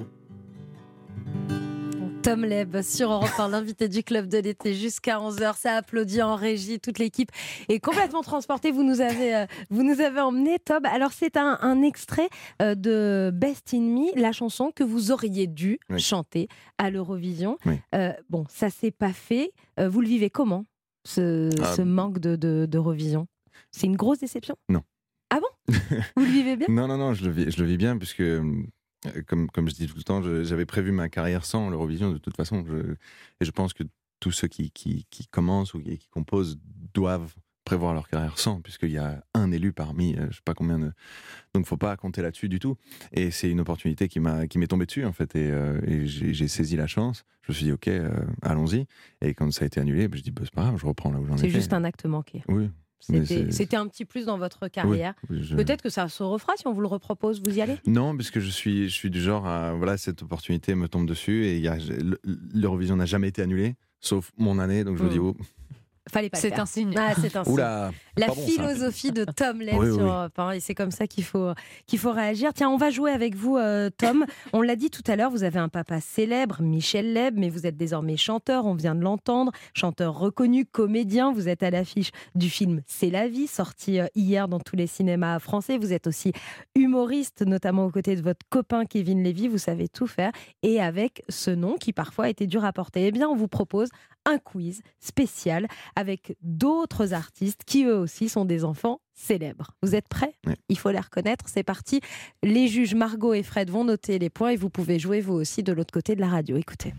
Tom Leb sur Europe un, l'invité du Club de l'été jusqu'à onze heures. Ça applaudit en régie, toute l'équipe est complètement transportée. Vous nous avez, euh, vous nous avez emmené, Tom. Alors c'est un, un extrait euh, de Best in Me, la chanson que vous auriez dû oui. chanter à l'Eurovision. Oui. Euh, bon, ça s'est pas fait. Euh, vous le vivez comment, ce, ah, ce manque de, de, d'Eurovision? C'est une grosse déception? Non. Ah bon? Vous le vivez bien? Non, non, non, je le vis, je le vis bien puisque... Comme, comme je dis tout le temps, je, j'avais prévu ma carrière sans l'Eurovision de toute façon. Je, et je pense que tous ceux qui, qui, qui commencent ou qui, qui composent doivent prévoir leur carrière sans, puisqu'il y a un élu parmi, je sais pas combien de... Donc il ne faut pas compter là-dessus du tout. Et c'est une opportunité qui, m'a, qui m'est tombée dessus, en fait. Et, euh, et j'ai, j'ai saisi la chance. Je me suis dit, OK, euh, allons-y. Et quand ça a été annulé, ben, je dis, bah, c'est pas grave, je reprends là où j'en c'est étais. C'est juste un acte manqué. Oui. C'était, c'était un petit plus dans votre carrière. Oui, je... Peut-être que ça se refera si on vous le repropose. Vous y allez? Non, parce que je suis, je suis du genre à... Voilà, cette opportunité me tombe dessus. Et y a, l'Eurovision n'a jamais été annulée, sauf mon année. Donc je mmh. me dis, oh... Fallait pas c'est le faire. Un signe. Ah, c'est un signe. Oula, la bon, philosophie de Tom Leb oui, sur oui. Europe un, et c'est comme ça qu'il faut, qu'il faut réagir. Tiens, on va jouer avec vous, euh, Tom. On l'a dit tout à l'heure, vous avez un papa célèbre, Michel Leb, mais vous êtes désormais chanteur, on vient de l'entendre, chanteur reconnu, comédien. Vous êtes à l'affiche du film C'est la vie, sorti hier dans tous les cinémas français. Vous êtes aussi humoriste, notamment aux côtés de votre copain Kevin Lévy. Vous savez tout faire. Et avec ce nom qui parfois était dur à porter, eh bien, on vous propose un quiz spécial avec d'autres artistes qui eux aussi sont des enfants célèbres. Vous êtes prêts ? Oui. Il faut les reconnaître, c'est parti. Les juges Margot et Fred vont noter les points et vous pouvez jouer vous aussi de l'autre côté de la radio. Écoutez.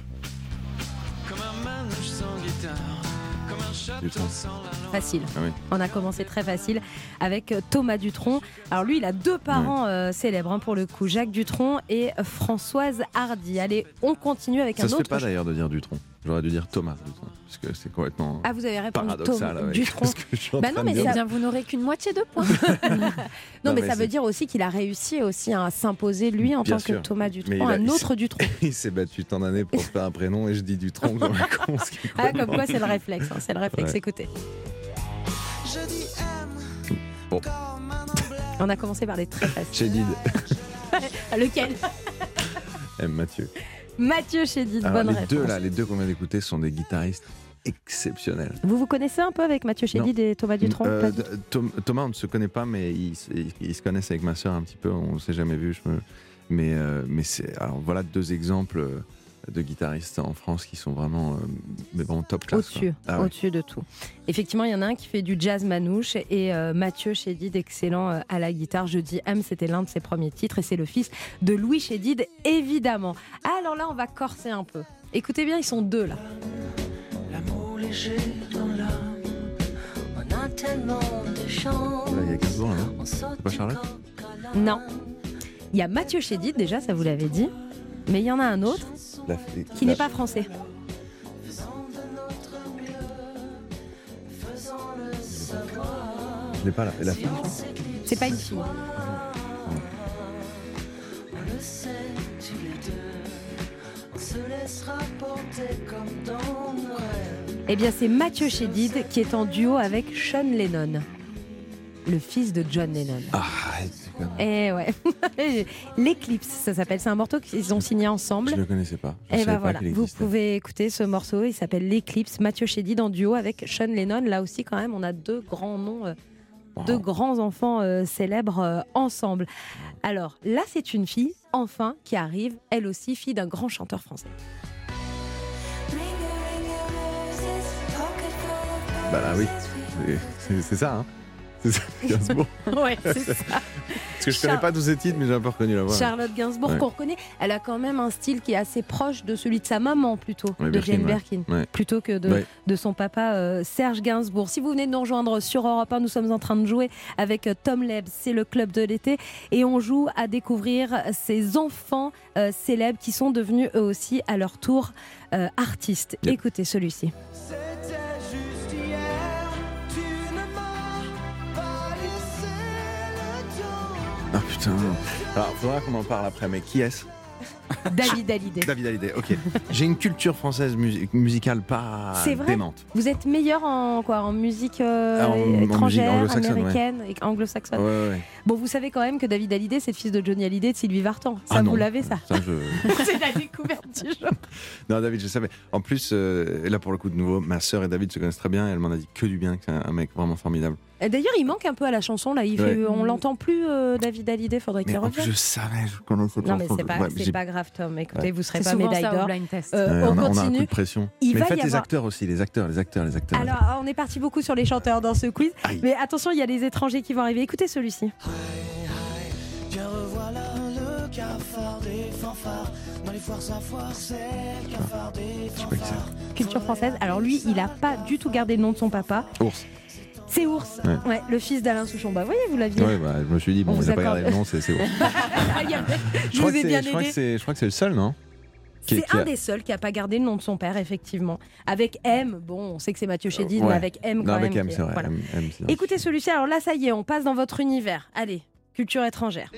Dutronc. Facile. Ah oui. On a commencé très facile avec Thomas Dutronc. Alors lui, il a deux parents Ouais. euh, célèbres hein, pour le coup, Jacques Dutronc et Françoise Hardy. Allez, on continue avec Ça un se autre. fait pas d'ailleurs de dire Dutronc. J'aurais dû dire Thomas Dutronc, parce que c'est complètement Ah, vous avez répondu paradoxal Tom- avec Dutronc. ce que je suis en Bah train non, de mais dire. ça- Eh bien, vous n'aurez qu'une moitié de points. Non, Non, mais, mais ça c'est- veut dire aussi qu'il a réussi aussi à s'imposer lui en Bien tant sûr. que Thomas Mais Dutronc, il a- un il autre s'est- Dutronc. Il s'est battu tant d'années pour se faire un prénom et je dis Dutronc comme un con. ce qui est Ah, complètement- comme quoi c'est le réflexe, hein, c'est le réflexe. Ouais. Écoutez. Bon, On a commencé par les très faciles. Chédid, Lequel M. Mathieu. Mathieu Chédid, Alors, bonne les réponse. deux là, les deux qu'on vient d'écouter sont des guitaristes exceptionnels. Vous vous connaissez un peu avec Mathieu Chédid et Thomas Dutronc Euh, Pas du d- Tom- Thomas, on ne se connaît pas, mais ils, ils- ils se connaissent avec ma sœur un petit peu. On ne s'est jamais vu. Je me... Mais, euh, mais c'est. Alors voilà deux exemples euh, de guitaristes en France qui sont vraiment, euh, mais vraiment top class. quoi. Au-dessus, Ah ouais. au-dessus de tout. Effectivement, il y en a un qui fait du jazz manouche et euh, Mathieu Chédid, excellent euh, à la guitare. Je dis M, c'était l'un de ses premiers titres et c'est le fils de Louis Chédid, évidemment. Alors là, on va corser un peu. Écoutez bien, ils sont deux là. L'amour léger dans l'âme, on a tellement de chance. Là, il y a quinze ans, là, non C'est pas Charlotte Non. Il y a Mathieu Chédid, déjà, ça vous l'avez dit. Mais il y en a un autre La- qui la- n'est pas français. Je l'ai pas là. Et la fille C'est pas une fille. On le sait tous les deux, on se laissera porter comme dans nos rêves. Eh bien, c'est Mathieu Chédid qui est en duo avec Sean Lennon, le fils de John Lennon. Ah, c'est quand même- Eh ouais. L'Eclipse, ça s'appelle. C'est un morceau qu'ils ont signé ensemble. Je ne le connaissais pas. Je Et savais ben pas voilà, qu'il vous existait. pouvez écouter ce morceau. Il s'appelle L'Eclipse. Mathieu Chédid en duo avec Sean Lennon. Là aussi, quand même, on a deux grands noms, euh, deux grands enfants euh, célèbres euh, ensemble. Alors là, c'est une fille, enfin, qui arrive, elle aussi, fille d'un grand chanteur français. Bah là, oui. C'est- C'est c'est ça, hein. C'est ça, Gainsbourg. Ouais, c'est ça. Parce que je connais Char- pas tous ces titres, mais j'ai un peu reconnu la voix. Charlotte Gainsbourg, Ouais. qu'on reconnaît, elle a quand même un style qui est assez proche de celui de sa maman, plutôt, Ouais, de Birkin, Jane ouais. Birkin, Ouais. plutôt que de, Ouais. de son papa euh, Serge Gainsbourg. Si vous venez de nous rejoindre sur Europe un, nous sommes en train de jouer avec euh, Tom Lebs, c'est le club de l'été, et on joue à découvrir ces enfants euh, célèbres qui sont devenus eux aussi à leur tour euh, artistes. Yep. Écoutez celui-ci. C'était juste hier, tu ne m'as pas laissé le temps. Ah putain. Alors, faudra qu'on en parle après, mais qui est-ce David Hallyday. David Hallyday, ok. J'ai une culture française musi- musicale pas C'est vrai. démente. Vous êtes meilleur en quoi, en musique euh, En- en musique étrangère, anglo-saxonne, ouais. américaine, et anglo-saxonne. Ouais, ouais, ouais. Bon, vous savez quand même que David Hallyday, c'est le fils de Johnny Hallyday et de Sylvie Vartan. Ça, Ah non. vous l'avez, ça, Ça, je... C'est la découverte du jour. Non, David, je savais. En plus, euh, là, pour le coup, de nouveau, ma sœur et David se connaissent très bien et elle m'en a dit que du bien, que c'est un un mec vraiment formidable. Et D'ailleurs, il manque un peu à la chanson. Là, il Ouais. fait- on l'entend plus, euh, David Hallyday. Faudrait qu'il Mais en plus, revienne. je savais, je connais cette Non, mais chanson. c'est pas, Ouais, c'est j'ai- pas grave, Tom. Écoutez, Ouais. vous serez C'est pas souvent médaille ça au hein. d'or. blind test. Euh, Ouais, on, on, a, on a un continue. coup de pression. Il mais va faites y les avoir- acteurs aussi, les acteurs, les acteurs, les acteurs. Alors, ah, on est parti beaucoup sur les chanteurs dans ce quiz. Aïe. Mais attention, il y a les étrangers qui vont arriver. Écoutez celui-ci. Bien revoilà le cafard des fanfares. Dans les foires sans foire, c'est le cafard des fanfares. Culture française. Alors lui, il a pas du tout gardé le nom de son papa. Ours. C'est Ours. Ouais. Ouais, le fils d'Alain Souchon. Bah, voyez, vous l'aviez. Ouais, bah, je me suis dit, On bon, vous il a pas accorde. gardé le nom, c'est c'est Ours. Il y avait- Je Je crois vous que ai c'est- bien je crois que aidé. c'est- je crois que c'est le seul, non Qui- C'est qui un a- des seuls qui a pas gardé le nom de son père, effectivement. Avec M, bon, on sait que c'est Mathieu Chédid, Ouais. mais avec M quand Non, même. avec M, qui est- c'est vrai. voilà. M, M, c'est- Écoutez celui-ci, alors là, ça y est, on passe dans votre univers. Allez, culture étrangère.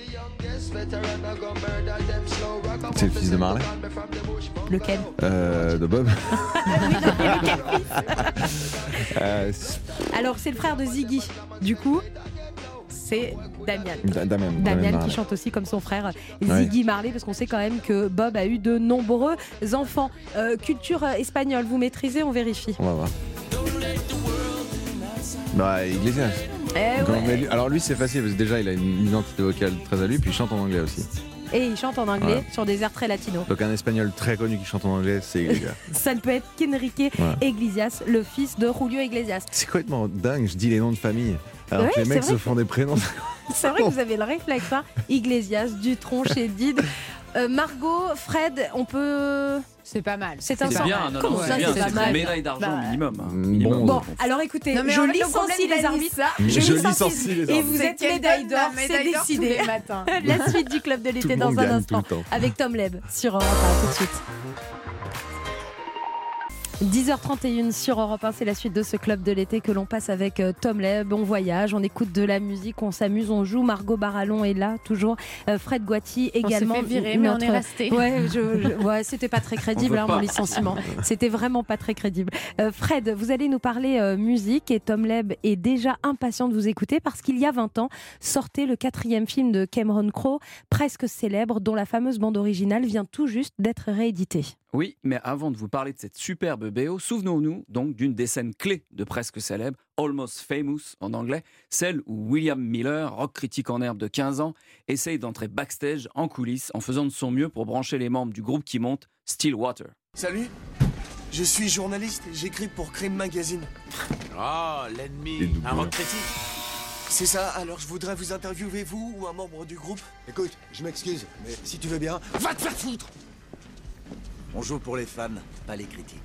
C'est le fils de Marley Lequel euh, De Bob Euh, c'est- Alors, c'est le frère de Ziggy. Du coup, c'est Damian. Da- Damien, Damien Damian qui Marley. chante aussi comme son frère Ouais. Ziggy Marley, parce qu'on sait quand même que Bob a eu de nombreux enfants. Euh, culture euh, espagnole, vous maîtrisez, on vérifie. On va voir. Bah, Iglesias. Eh Quand- ouais. mais lui- alors lui, c'est facile, parce que déjà, il a une identité vocale très à lui, puis il chante en anglais aussi. Et il chante en anglais Ouais. sur des airs très latinos. Donc un espagnol très connu qui chante en anglais, c'est Iglesias. Ça ne peut être qu'Enrique Ouais. Iglesias, le fils de Julio Iglesias. C'est complètement dingue, je dis les noms de famille. Alors Ouais, que les mecs c'est se vrai font des prénoms. C'est vrai que vous avez le réflexe, hein. Iglesias, Dutronc, Chédid. Euh, Margot, Fred, on peut. C'est pas mal. C'est un C'est sort. bien, non, Comment non, ça, c'est bien. c'est pas C'est mal une médaille d'argent Bah, minimum. hein. Bon. Minimum. Bon, alors écoutez, Non, mais je en fait, le licencie problème les d'Anissa, arbitres. Je licencie licencie les Et arbitres. vous C'est êtes qu'elle médaille donne d'or, la c'est médaille d'or tous décidé. les matins. La suite du club de Tout l'été le dans monde un gagne instant tout le temps. avec Tom Leb sur Europe un. Tout de suite. dix heures trente et une sur Europe un, c'est la suite de ce club de l'été que l'on passe avec euh, Tom Leb. On voyage, on écoute de la musique, on s'amuse, on joue. Margot Barallon est là, toujours. Euh, Fred Guati également. On s'est fait virer, mais on est resté. Ouais, je, je- ouais, c'était pas très crédible, On veut hein, pas. mon licenciement. C'était vraiment pas très crédible. Euh, Fred, vous allez nous parler euh, musique et Tom Leb est déjà impatient de vous écouter parce qu'il y a vingt ans sortait le quatrième film de Cameron Crowe, presque célèbre, dont la fameuse bande originale vient tout juste d'être rééditée. Oui, mais avant de vous parler de cette superbe B O, souvenons-nous donc d'une des scènes clés de Presque Célèbre, Almost Famous en anglais, celle où William Miller, rock critique en herbe de quinze ans, essaye d'entrer backstage en coulisses en faisant de son mieux pour brancher les membres du groupe qui monte, Stillwater. Salut, je suis journaliste et j'écris pour Crime Magazine. Oh, l'ennemi, un rock critique. C'est ça, alors je voudrais vous interviewer, vous ou un membre du groupe. Écoute, je m'excuse, mais si tu veux bien, Va te faire foutre! On joue pour les fans, pas les critiques.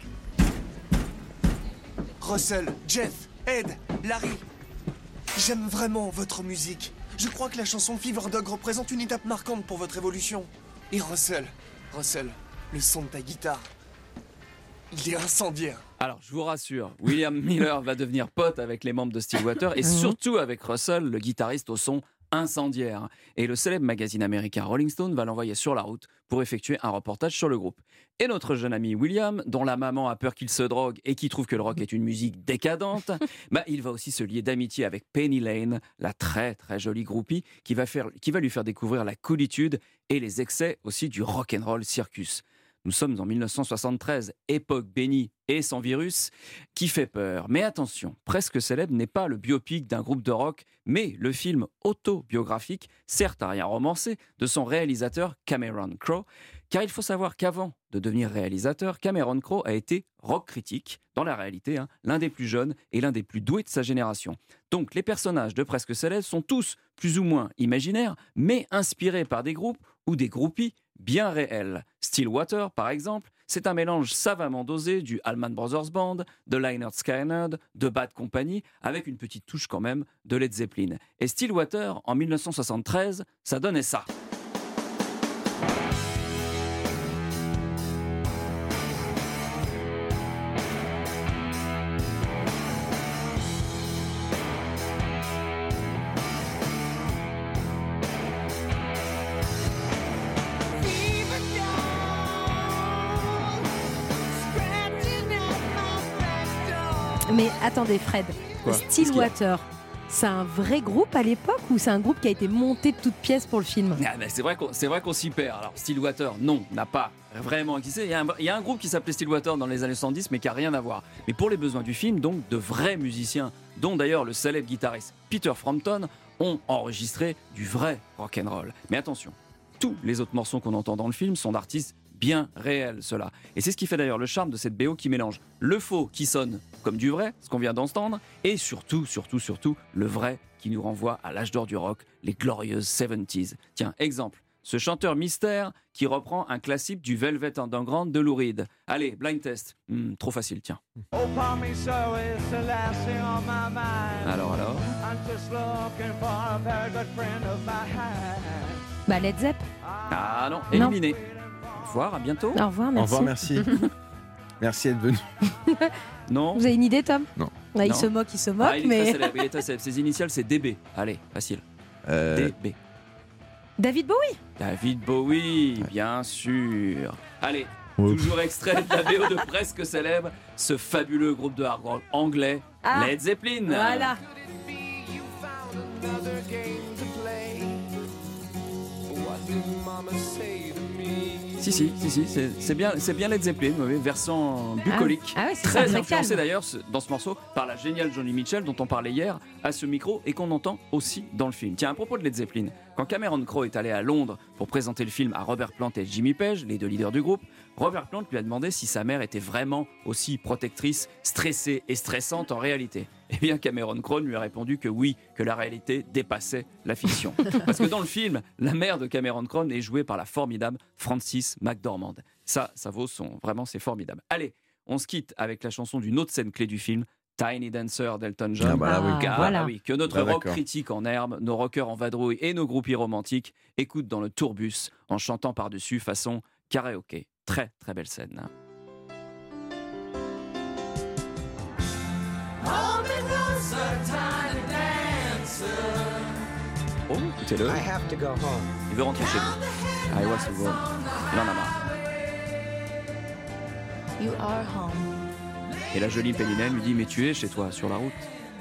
Russell, Jeff, Ed, Larry. J'aime vraiment votre musique. Je crois que la chanson Fever Dog représente une étape marquante pour votre évolution. Et Russell, Russell, le son de ta guitare, il est incendiaire. Alors, je vous rassure, William Miller va devenir pote avec les membres de Stillwater et surtout avec Russell, le guitariste au son incendiaire. Et le célèbre magazine américain Rolling Stone va l'envoyer sur la route pour effectuer un reportage sur le groupe. Et notre jeune ami William, dont la maman a peur qu'il se drogue et qui trouve que le rock est une musique décadente, bah, il va aussi se lier d'amitié avec Penny Lane, la très très jolie groupie, qui va, faire, qui va lui faire découvrir la coolitude et les excès aussi du rock'n'roll circus. Nous sommes en mille neuf cent soixante-treize, époque bénie et sans virus, qui fait peur. Mais attention, Presque Célèbre n'est pas le biopic d'un groupe de rock, mais le film autobiographique, certes à rien romancé, de son réalisateur Cameron Crowe. Car il faut savoir qu'avant de devenir réalisateur, Cameron Crowe a été rock critique, dans la réalité, hein, l'un des plus jeunes et l'un des plus doués de sa génération. Donc les personnages de Presque Célèbre sont tous plus ou moins imaginaires, mais inspirés par des groupes ou des groupies bien réels. Stillwater, par exemple, c'est un mélange savamment dosé du Allman Brothers Band, de Lynyrd Skynyrd, de Bad Company, avec une petite touche quand même de Led Zeppelin. Et Stillwater, en mille neuf cent soixante-treize, ça donnait ça. Mais attendez, Fred, Quoi Stillwater, c'est un vrai groupe à l'époque ou c'est un groupe qui a été monté de toutes pièces pour le film? Ah ben c'est vrai qu'on c'est vrai qu'on s'y perd. Alors Stillwater, non, n'a pas vraiment existé. Il y a un, il y a un groupe qui s'appelait Stillwater dans les années soixante-dix, mais qui a rien à voir. Mais pour les besoins du film, donc de vrais musiciens, dont d'ailleurs le célèbre guitariste Peter Frampton, ont enregistré du vrai rock'n'roll. Mais attention, tous les autres morceaux qu'on entend dans le film sont d'artistes bien réels, ceux-là. Et c'est ce qui fait d'ailleurs le charme de cette B O qui mélange le faux qui sonne comme du vrai, ce qu'on vient d'entendre, et surtout, surtout, surtout, le vrai qui nous renvoie à l'âge d'or du rock, les glorieuses soixante-dix. Tiens, exemple, ce chanteur mystère qui reprend un classique du Velvet Underground de Lou Reed. Allez, blind test. Hmm, trop facile, tiens. Alors, alors Bah Led Zepp. Ah non, éliminé. Au revoir, à bientôt. Au revoir, merci. Au revoir, merci. Merci d'être venu. Non. Vous avez une idée, Tom? Non. Ah, il Non. se moque, il se moque, Ah, il est mais... très célèbre, il est très célèbre. Ses initiales, c'est D B. Allez, facile. Euh, D B. David Bowie. David Bowie, bien sûr. Allez, Oups. toujours extrait de la B O de Presque Célèbre, ce fabuleux groupe de hard rock anglais, Ah. Led Zeppelin. Voilà. Si, si, si, si c'est, c'est, bien, c'est bien Led Zeppelin, oui, versant bucolique. Ah, ah ouais, c'est très ça, influencé calme. d'ailleurs dans ce morceau par la géniale Joni Mitchell dont on parlait hier à ce micro et qu'on entend aussi dans le film. Tiens, à propos de Led Zeppelin, quand Cameron Crowe est allé à Londres pour présenter le film à Robert Plant et Jimmy Page, les deux leaders du groupe, Robert Plant lui a demandé si sa mère était vraiment aussi protectrice, stressée et stressante en réalité. Eh bien, Cameron Crowe lui a répondu que oui, que la réalité dépassait la fiction. Parce que dans le film, la mère de Cameron Crowe est jouée par la formidable Frances McDormand. Ça, ça vaut son... Vraiment, c'est formidable. Allez, on se quitte avec la chanson d'une autre scène clé du film, Tiny Dancer d'Elton John. Ah bah là, oui. Car, voilà. ah oui, que notre Bah, rock d'accord. critique en herbe, nos rockers en vadrouille et nos groupies romantiques écoutent dans le tourbus en chantant par-dessus façon karaoké. Très, très belle scène. Oh, écoutez-le. I have to go home. Il veut rentrer chez lui. I was to go. Il en a marre. You are home. Et la jolie Pélinelle lui dit « Mais tu es chez toi, sur la route. »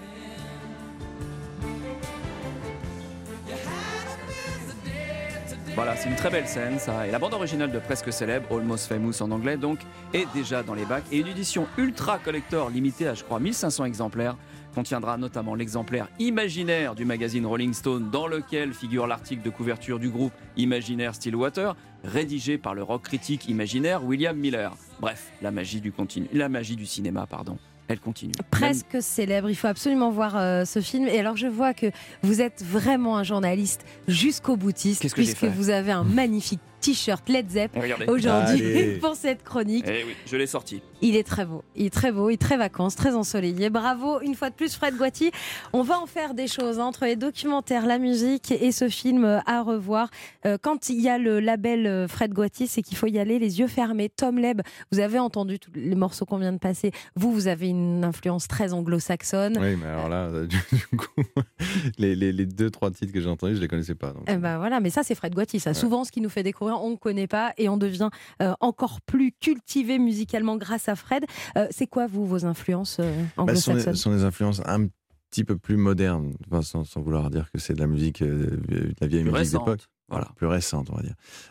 Voilà, c'est une très belle scène, ça. Et la bande originale de Presque Célèbre, Almost Famous en anglais, donc, est déjà dans les bacs. Et une édition ultra collector limitée à, je crois, mille cinq cents exemplaires contiendra notamment l'exemplaire imaginaire du magazine Rolling Stone dans lequel figure l'article de couverture du groupe Imaginaire Stillwater, rédigé par le rock critique imaginaire William Miller. Bref, la magie du, continu, la magie du cinéma, pardon. Elle continue. Presque Même... célèbre, il faut absolument voir euh, ce film. Et alors je vois que vous êtes vraiment un journaliste jusqu'au boutiste, Qu'est-ce que j'ai puisque fait vous avez un magnifique t-shirt Led Zepp Regardez. aujourd'hui Allez. pour cette chronique. Eh oui, je l'ai sorti. Il est très beau, il est très beau, il est très vacances, très ensoleillé. Bravo une fois de plus Fred Guati. On va en faire des choses hein, entre les documentaires, la musique et ce film à revoir. Euh, quand il y a le label Fred Guati, c'est qu'il faut y aller les yeux fermés. Tom Leb, vous avez entendu tous les morceaux qu'on vient de passer. Vous, vous avez une influence très anglo-saxonne. Oui, mais alors là, du, du coup, les, les, les deux, trois titres que j'ai entendus, je les connaissais pas. Donc. Eh ben voilà, mais ça c'est Fred Guati. Ça, ouais. Souvent, ce qui nous fait découvrir, on ne connaît pas et on devient euh, encore plus cultivé musicalement grâce à Fred. Euh, c'est quoi, vous, vos influences euh, anglo-saxonnes ? bah, Ce sont des influences un petit peu plus modernes, enfin, sans, sans vouloir dire que c'est de la musique, euh, de la vieille plus musique récente. d'époque. Voilà, plus récente, on va dire.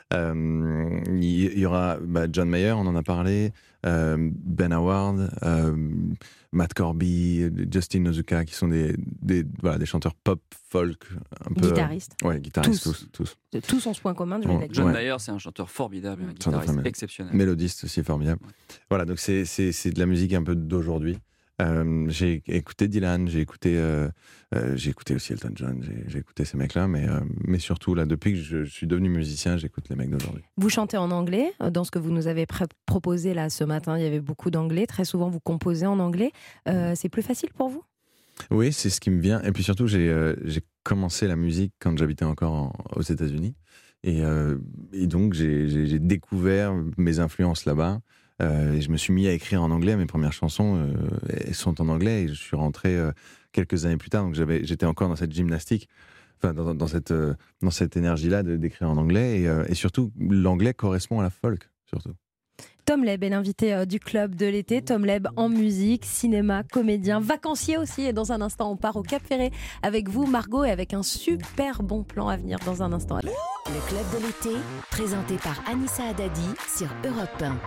Euh, il y aura bah, John Mayer, on en a parlé, euh, Ben Howard, euh, Matt Corby, Justin Nozuka, qui sont des, des, voilà, des chanteurs pop, folk, un peu... Guitaristes. Euh, ouais, guitaristes, tous. Tous, tous. tous ont ce point commun, je vais d'accord. John ouais. Mayer, c'est un chanteur formidable, un Mmh, guitariste exceptionnel. Mélodiste aussi formidable. Ouais. Voilà, donc c'est, c'est, c'est de la musique un peu d'aujourd'hui. Euh, j'ai écouté Dylan, j'ai écouté, euh, euh, j'ai écouté aussi Elton John, j'ai, j'ai écouté ces mecs-là, mais, euh, mais surtout, là, depuis que je, je suis devenu musicien, j'écoute les mecs d'aujourd'hui. Vous chantez en anglais, dans ce que vous nous avez pré- proposé là ce matin, il y avait beaucoup d'anglais, très souvent vous composez en anglais. Euh, c'est plus facile pour vous ? Oui, c'est ce qui me vient. Et puis surtout, j'ai, euh, j'ai commencé la musique quand j'habitais encore en, aux États-Unis. Et, euh, et donc, j'ai, j'ai, j'ai découvert mes influences là-bas. Euh, et je me suis mis à écrire en anglais. Mes premières chansons euh, elles sont en anglais. Et je suis rentré euh, quelques années plus tard. Donc, j'avais, j'étais encore dans cette gymnastique, enfin, dans, dans, cette, euh, dans cette énergie-là de, d'écrire en anglais. Et, euh, et surtout, l'anglais correspond à la folk, surtout. Tom Leb est l'invité euh, du club de l'été. Tom Leb en musique, cinéma, comédien, vacancier aussi. Et dans un instant, on part au Cap Ferré avec vous, Margot, et avec un super bon plan à venir dans un instant. Le club de l'été, présenté par Anissa Haddadi sur Europe un.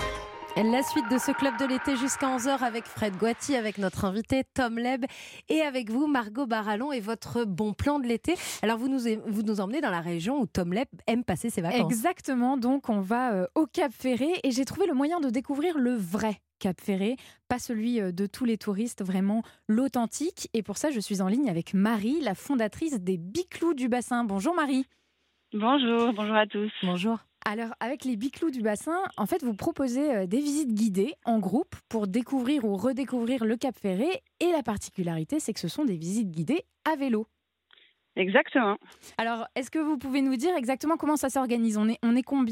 La suite de ce club de l'été jusqu'à onze heures avec Fred Guati, avec notre invité Tom Leb et avec vous Margot Barallon et votre bon plan de l'été. Alors vous nous, vous nous emmenez dans la région où Tom Leb aime passer ses vacances. Exactement, donc on va euh, au Cap Ferré et j'ai trouvé le moyen de découvrir le vrai Cap Ferré, pas celui de tous les touristes, vraiment l'authentique. Et pour ça, je suis en ligne avec Marie, la fondatrice des Biclous du Bassin. Bonjour Marie. Bonjour, bonjour à tous. Bonjour. Alors, avec les Biclous du Bassin, en fait, vous proposez des visites guidées en groupe pour découvrir ou redécouvrir le Cap Ferré. Et la particularité, c'est que ce sont des visites guidées à vélo. Exactement. Alors, est-ce que vous pouvez nous dire exactement comment ça s'organise ? On est, on est combien ?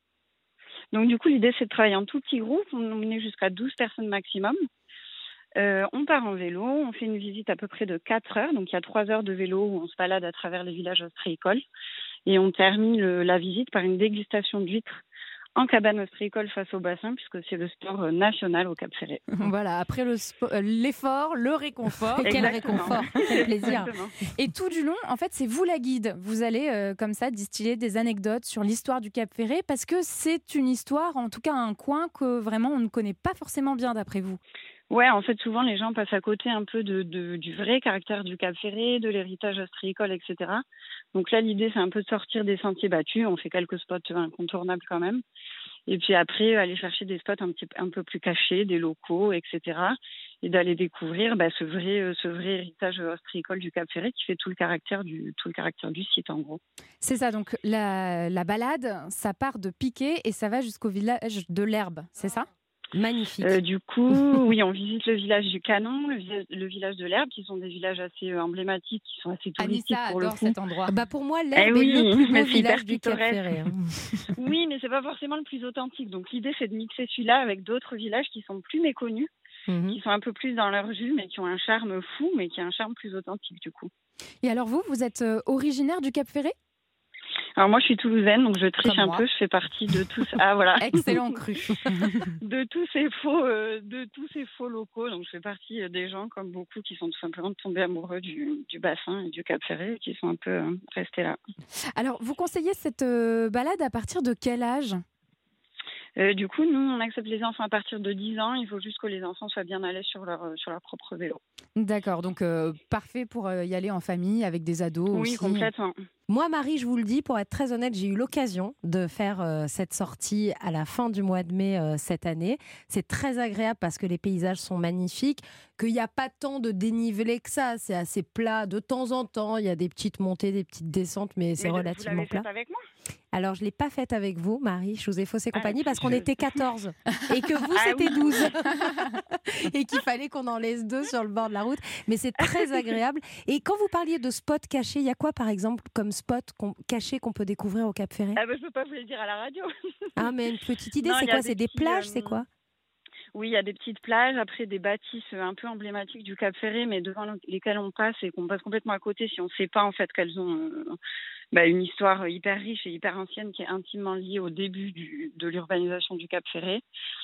Donc, du coup, l'idée, c'est de travailler en tout petit groupe. On est jusqu'à douze personnes maximum. Euh, on part en vélo, on fait une visite à peu près de quatre heures. Donc, il y a trois heures de vélo où on se balade à travers les villages ostréicoles. Et on termine le, la visite par une dégustation d'huîtres en cabane ostréicole face au bassin, puisque c'est le sport euh, national au Cap-Ferré. Voilà, après le spo- euh, l'effort, le réconfort. Quel Exactement. réconfort, quel plaisir. Exactement. Et tout du long, en fait, c'est vous la guide. Vous allez euh, comme ça distiller des anecdotes sur l'histoire du Cap Ferré parce que c'est une histoire, en tout cas un coin que vraiment on ne connaît pas forcément bien d'après vous. Ouais, en fait, souvent, les gens passent à côté un peu de, de, du vrai caractère du Cap Ferré, de l'héritage ostréicole, et cetera. Donc là, l'idée, c'est un peu de sortir des sentiers battus. On fait quelques spots incontournables quand même. Et puis après, aller chercher des spots un, petit, un peu plus cachés, des locaux, et cetera. Et d'aller découvrir bah, ce, vrai, ce vrai héritage ostréicole du Cap Ferré qui fait tout le caractère du, tout le caractère du site, en gros. C'est ça, donc la, la balade, ça part de Piquet et ça va jusqu'au village de l'Herbe, c'est ça ? Magnifique. Euh, du coup, oui, on visite le village du Canon, le, vi- le village de l'Herbe, qui sont des villages assez euh, emblématiques, qui sont assez touristiques Anissa pour le adore coup. cet endroit. Bah pour moi, Eh l'Herbe oui, est le plus mais beau c'est hyper village du Cap pittoresque. Ferré. hein. Oui, mais c'est pas forcément le plus authentique. Donc l'idée, c'est de mixer celui-là avec d'autres villages qui sont plus méconnus, Mhm. qui sont un peu plus dans leur jus, mais qui ont un charme fou, mais qui ont un charme plus authentique du coup. Et alors vous, vous êtes euh, originaire du Cap Ferré ? Alors moi, je suis toulousaine, donc je triche Comme un moi. peu. Je fais partie de tous. Ah voilà. Excellent cru. de tous ces faux, euh, de tous ces faux locaux. Donc je fais partie euh, des gens, comme beaucoup, qui sont tout simplement tombés amoureux du, du bassin et du Cap Ferré, et qui sont un peu euh, restés là. Alors, vous conseillez cette euh, balade à partir de quel âge ? Euh, du coup, nous, on accepte les enfants à partir de dix ans. Il faut juste que les enfants soient bien à l'aise sur leur, sur leur propre vélo. D'accord, donc euh, parfait pour euh, y aller en famille avec des ados Oui, aussi. complètement. Moi, Marie, je vous le dis, pour être très honnête, j'ai eu l'occasion de faire euh, cette sortie à la fin du mois de mai euh, cette année. C'est très agréable parce que les paysages sont magnifiques, qu'il n'y a pas tant de dénivelé que ça. C'est assez plat de temps en temps. Il y a des petites montées, des petites descentes, mais c'est Mais de- relativement vous l'avez plat. fait avec moi? Alors, je ne l'ai pas faite avec vous, Marie. Je vous ai faussé compagnie parce qu'on je- était quatorze et que vous, Ah c'était oui. douze. Et qu'il fallait qu'on en laisse deux sur le bord de la route. Mais c'est très agréable. Et quand vous parliez de spots cachés, il y a quoi, par exemple, comme spot qu'on- caché qu'on peut découvrir au Cap Ferré? Ah ben, je peux pas vous le dire à la radio. Ah, mais une petite idée, Non, c'est il y a quoi? des C'est des petits, plages, euh, c'est quoi? Oui, il y a des petites plages, après des bâtisses un peu emblématiques du Cap Ferré, mais devant lesquelles on passe et qu'on passe complètement à côté si on ne sait pas en fait qu'elles ont euh, bah, une histoire hyper riche et hyper ancienne qui est intimement liée au début du, de l'urbanisation du Cap Ferré.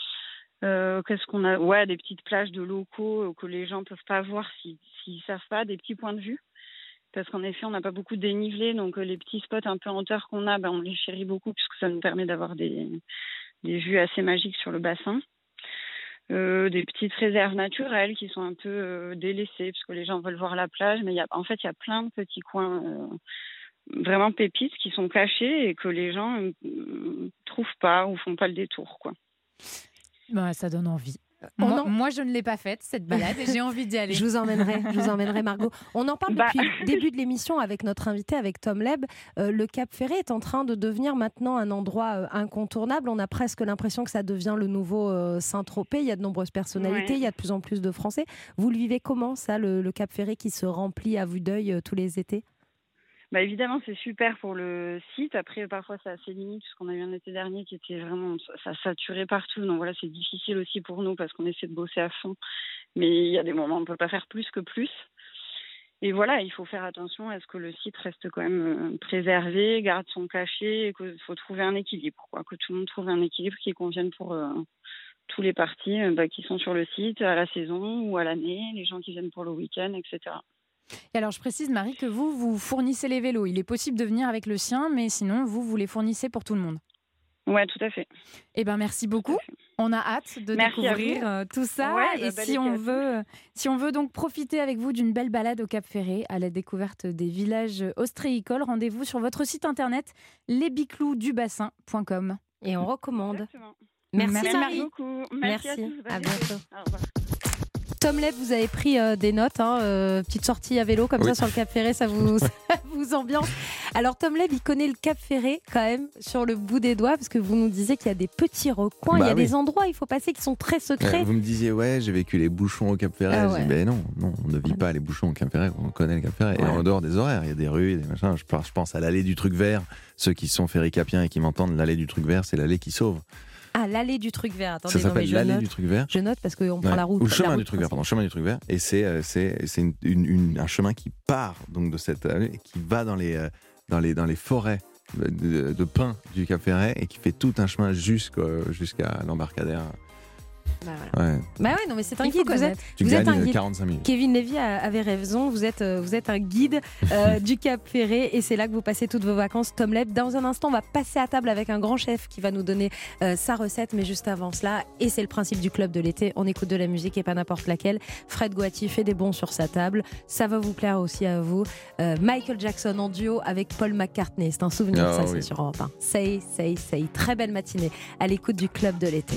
Euh, qu'est-ce qu'on a? Ouais, des petites plages de locaux euh, que les gens peuvent pas voir s'ils s'ils savent pas, des petits points de vue. Parce qu'en effet, on n'a pas beaucoup de dénivelé, donc euh, les petits spots un peu en hauteur qu'on a, bah, on les chérit beaucoup puisque ça nous permet d'avoir des, des vues assez magiques sur le bassin. Euh, des petites réserves naturelles qui sont un peu euh, délaissées parce que les gens veulent voir la plage, mais il y a, en fait, il y a plein de petits coins euh, vraiment pépites qui sont cachés et que les gens ne trouvent pas ou font pas le détour, quoi. Bah, ça donne envie. On Moi, en- moi, je ne l'ai pas faite, cette balade, et j'ai envie d'y aller. Je vous emmènerai, je vous emmènerai, Margot. On en parle Bah. depuis le début de l'émission avec notre invité, avec Tom Leb. Euh, le Cap Ferré est en train de devenir maintenant un endroit euh, incontournable. On a presque l'impression que ça devient le nouveau euh, Saint-Tropez. Il y a de nombreuses personnalités, Ouais. il y a de plus en plus de Français. Vous le vivez comment, ça, le, le Cap Ferré qui se remplit à vue d'œil euh, tous les étés? Bah évidemment, c'est super pour le site. Après, parfois, c'est assez limite, parce qu'on a eu un été dernier qui était vraiment, ça saturait partout. Donc voilà, c'est difficile aussi pour nous parce qu'on essaie de bosser à fond. Mais il y a des moments où on ne peut pas faire plus que plus. Et voilà, il faut faire attention à ce que le site reste quand même euh, préservé, garde son cachet, et qu'il faut trouver un équilibre, quoi. Que tout le monde trouve un équilibre qui convienne pour euh, tous les parties euh, bah, qui sont sur le site, à la saison ou à l'année, les gens qui viennent pour le week-end, et cetera. Et alors, je précise, Marie, que vous, vous fournissez les vélos. Il est possible de venir avec le sien, mais sinon, vous, vous les fournissez pour tout le monde. Ouais, tout à fait. Eh ben, merci beaucoup. On a hâte de Merci à découvrir vous. euh, tout ça. Ouais, et bah, si belle on été à veut, euh, si on veut donc profiter avec vous d'une belle balade au Cap Ferré, à la découverte des villages ostréicoles, rendez-vous sur votre site internet les biclous du bassin point com. Et on recommande. Exactement. Merci, Merci, Marie. beaucoup. Merci, à Merci. tous. À Bonne bientôt. été. Au revoir. Tom Leb, vous avez pris euh, des notes, hein, euh, petite sortie à vélo comme Oui. ça sur le Cap Ferré, ça vous, ça vous ambiance. Alors Tom Leb, il connaît le Cap Ferré quand même sur le bout des doigts parce que vous nous disiez qu'il y a des petits recoins, Bah il y a oui. des endroits il faut passer qui sont très secrets. Euh, vous me disiez, ouais, j'ai vécu les bouchons au Cap Ferré. Ah Je ouais. dis, ben non, non, on ne vit pas les bouchons au Cap Ferré, on connaît le Cap Ferré. Et Ouais. en dehors des horaires, il y a des rues, des machins. Je pense, je pense à l'allée du truc vert. Ceux qui sont ferricapiens et qui m'entendent, l'allée du truc vert, c'est l'allée qui sauve. Ah, l'allée du truc vert. Attendez, Ça non, mais s'appelle je l'allée note. du truc vert. Je note parce qu'on prend Ouais. la route. Ou le la chemin route du truc vert, principale. pardon, chemin du truc vert. Et c'est euh, c'est c'est une, une- une- un chemin qui part donc de cette allée et qui va dans les euh, dans les dans les forêts de, de pain du Cap Ferret et qui fait tout un chemin jusqu'à, jusqu'à l'embarcadère. Bah, voilà. ouais. bah ouais, non mais c'est un guide. Vous êtes, tu vous gagnes êtes un guide. quarante-cinq minutes. Kevin Lévy avait raison. Vous êtes, vous êtes un guide euh, du Cap Ferret et c'est là que vous passez toutes vos vacances. Tom Leb. Dans un instant, on va passer à table avec un grand chef qui va nous donner euh, sa recette. Mais juste avant cela, et c'est le principe du club de l'été, on écoute de la musique et pas n'importe laquelle. Fred Gouaty fait des bons sur sa table. Ça va vous plaire aussi à vous. Euh, Michael Jackson en duo avec Paul McCartney. C'est un souvenir, oh, ça, oui. c'est sur Europe un. Say, say, say. Très belle matinée à l'écoute du club de l'été.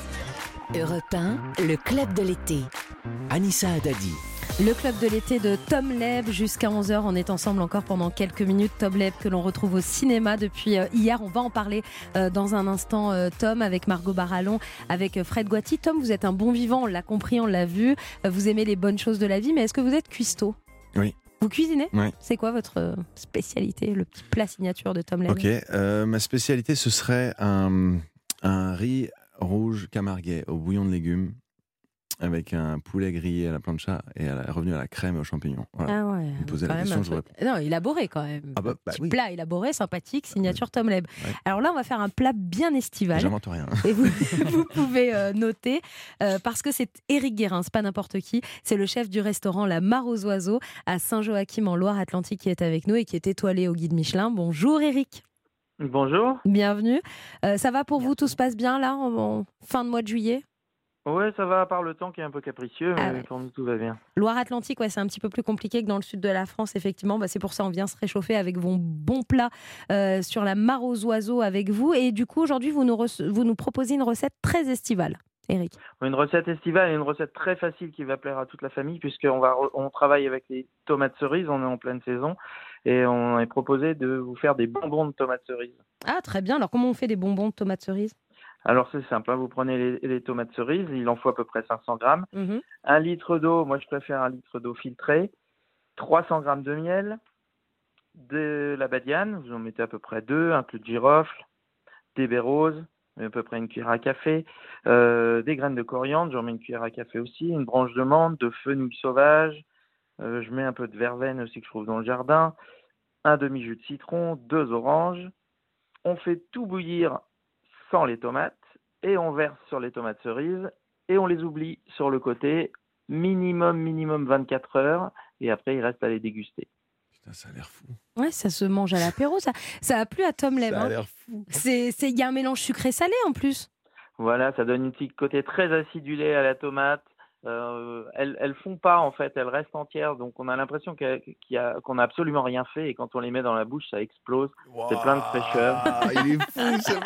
Europe un, le club de l'été. Anissa Haddadi. Le club de l'été de Tom Leb jusqu'à onze heures. On est ensemble encore pendant quelques minutes. Tom Leb que l'on retrouve au cinéma depuis hier. On va en parler euh, dans un instant, euh, Tom, avec Margot Barallon, avec euh, Fred Gouaty. Tom, vous êtes un bon vivant, on l'a compris, on l'a vu. Euh, vous aimez les bonnes choses de la vie, mais est-ce que vous êtes cuistot ? Oui. Vous cuisinez ? Oui. C'est quoi votre spécialité, le petit plat signature de Tom Leb ? Ok, euh, ma spécialité, ce serait un, un riz rouge camarguais au bouillon de légumes avec un poulet grillé à la plancha et à la, revenu à la crème et aux champignons. Voilà. Ah ouais. Vous me posez la question, je réponds. Non, élaboré quand même. Ah bah, bah, Petit oui. plat élaboré, sympathique, signature Tom Leb. Ouais. Alors là, on va faire un plat bien estival. J'invente rien. Et vous, vous pouvez euh, noter, euh, parce que c'est Éric Guérin, c'est pas n'importe qui. C'est le chef du restaurant La Mare aux Oiseaux à Saint-Joachim en Loire-Atlantique qui est avec nous et qui est étoilé au guide Michelin. Bonjour Éric. Bonjour. Bienvenue. Euh, ça va pour vous ? Tout se passe bien là, en, en fin de mois de juillet ? Ouais, ça va, à part le temps qui est un peu capricieux, mais ah ouais. Pour nous tout va bien. Loire-Atlantique, ouais, c'est un petit peu plus compliqué que dans le sud de la France, effectivement. Bah, c'est pour ça qu'on vient se réchauffer avec vos bons plats euh, sur La Mare aux Oiseaux avec vous. Et du coup, aujourd'hui, vous nous, rece- vous nous proposez une recette très estivale. Éric. Une recette estivale et une recette très facile qui va plaire à toute la famille, puisqu'on va re- on travaille avec les tomates cerises, on est en pleine saison, et on est proposé de vous faire des bonbons de tomates cerises. Ah, très bien. Alors, comment on fait des bonbons de tomates cerises ? Alors, c'est simple, hein. Vous prenez les, les tomates cerises, il en faut à peu près cinq cents grammes, mmh. un litre d'eau, moi je préfère un litre d'eau filtrée, trois cents grammes de miel, de la badiane, vous en mettez à peu près deux, un clou de girofle, des baies roses, à peu près une cuillère à café, euh, des graines de coriandre, j'en mets une cuillère à café aussi, une branche de menthe, de fenouil sauvage, euh, je mets un peu de verveine aussi que je trouve dans le jardin, un demi-jus de citron, deux oranges. On fait tout bouillir sans les tomates et on verse sur les tomates cerises et on les oublie sur le côté minimum, minimum vingt-quatre heures et après il reste à les déguster. Putain, ça a l'air fou. Ouais, ça se mange à l'apéro, ça. Ça a plu à Tom Leb. Ça a hein. l'air fou. C'est, c'est, y a un mélange sucré-salé en plus. Voilà, ça donne un petit côté très acidulé à la tomate. Euh, elles, elles font pas en fait, elles restent entières, donc on a l'impression qu'il y a, qu'il y a, qu'on a absolument rien fait et quand on les met dans la bouche, ça explose. Wow, c'est plein de fraîcheur. Il est fou ce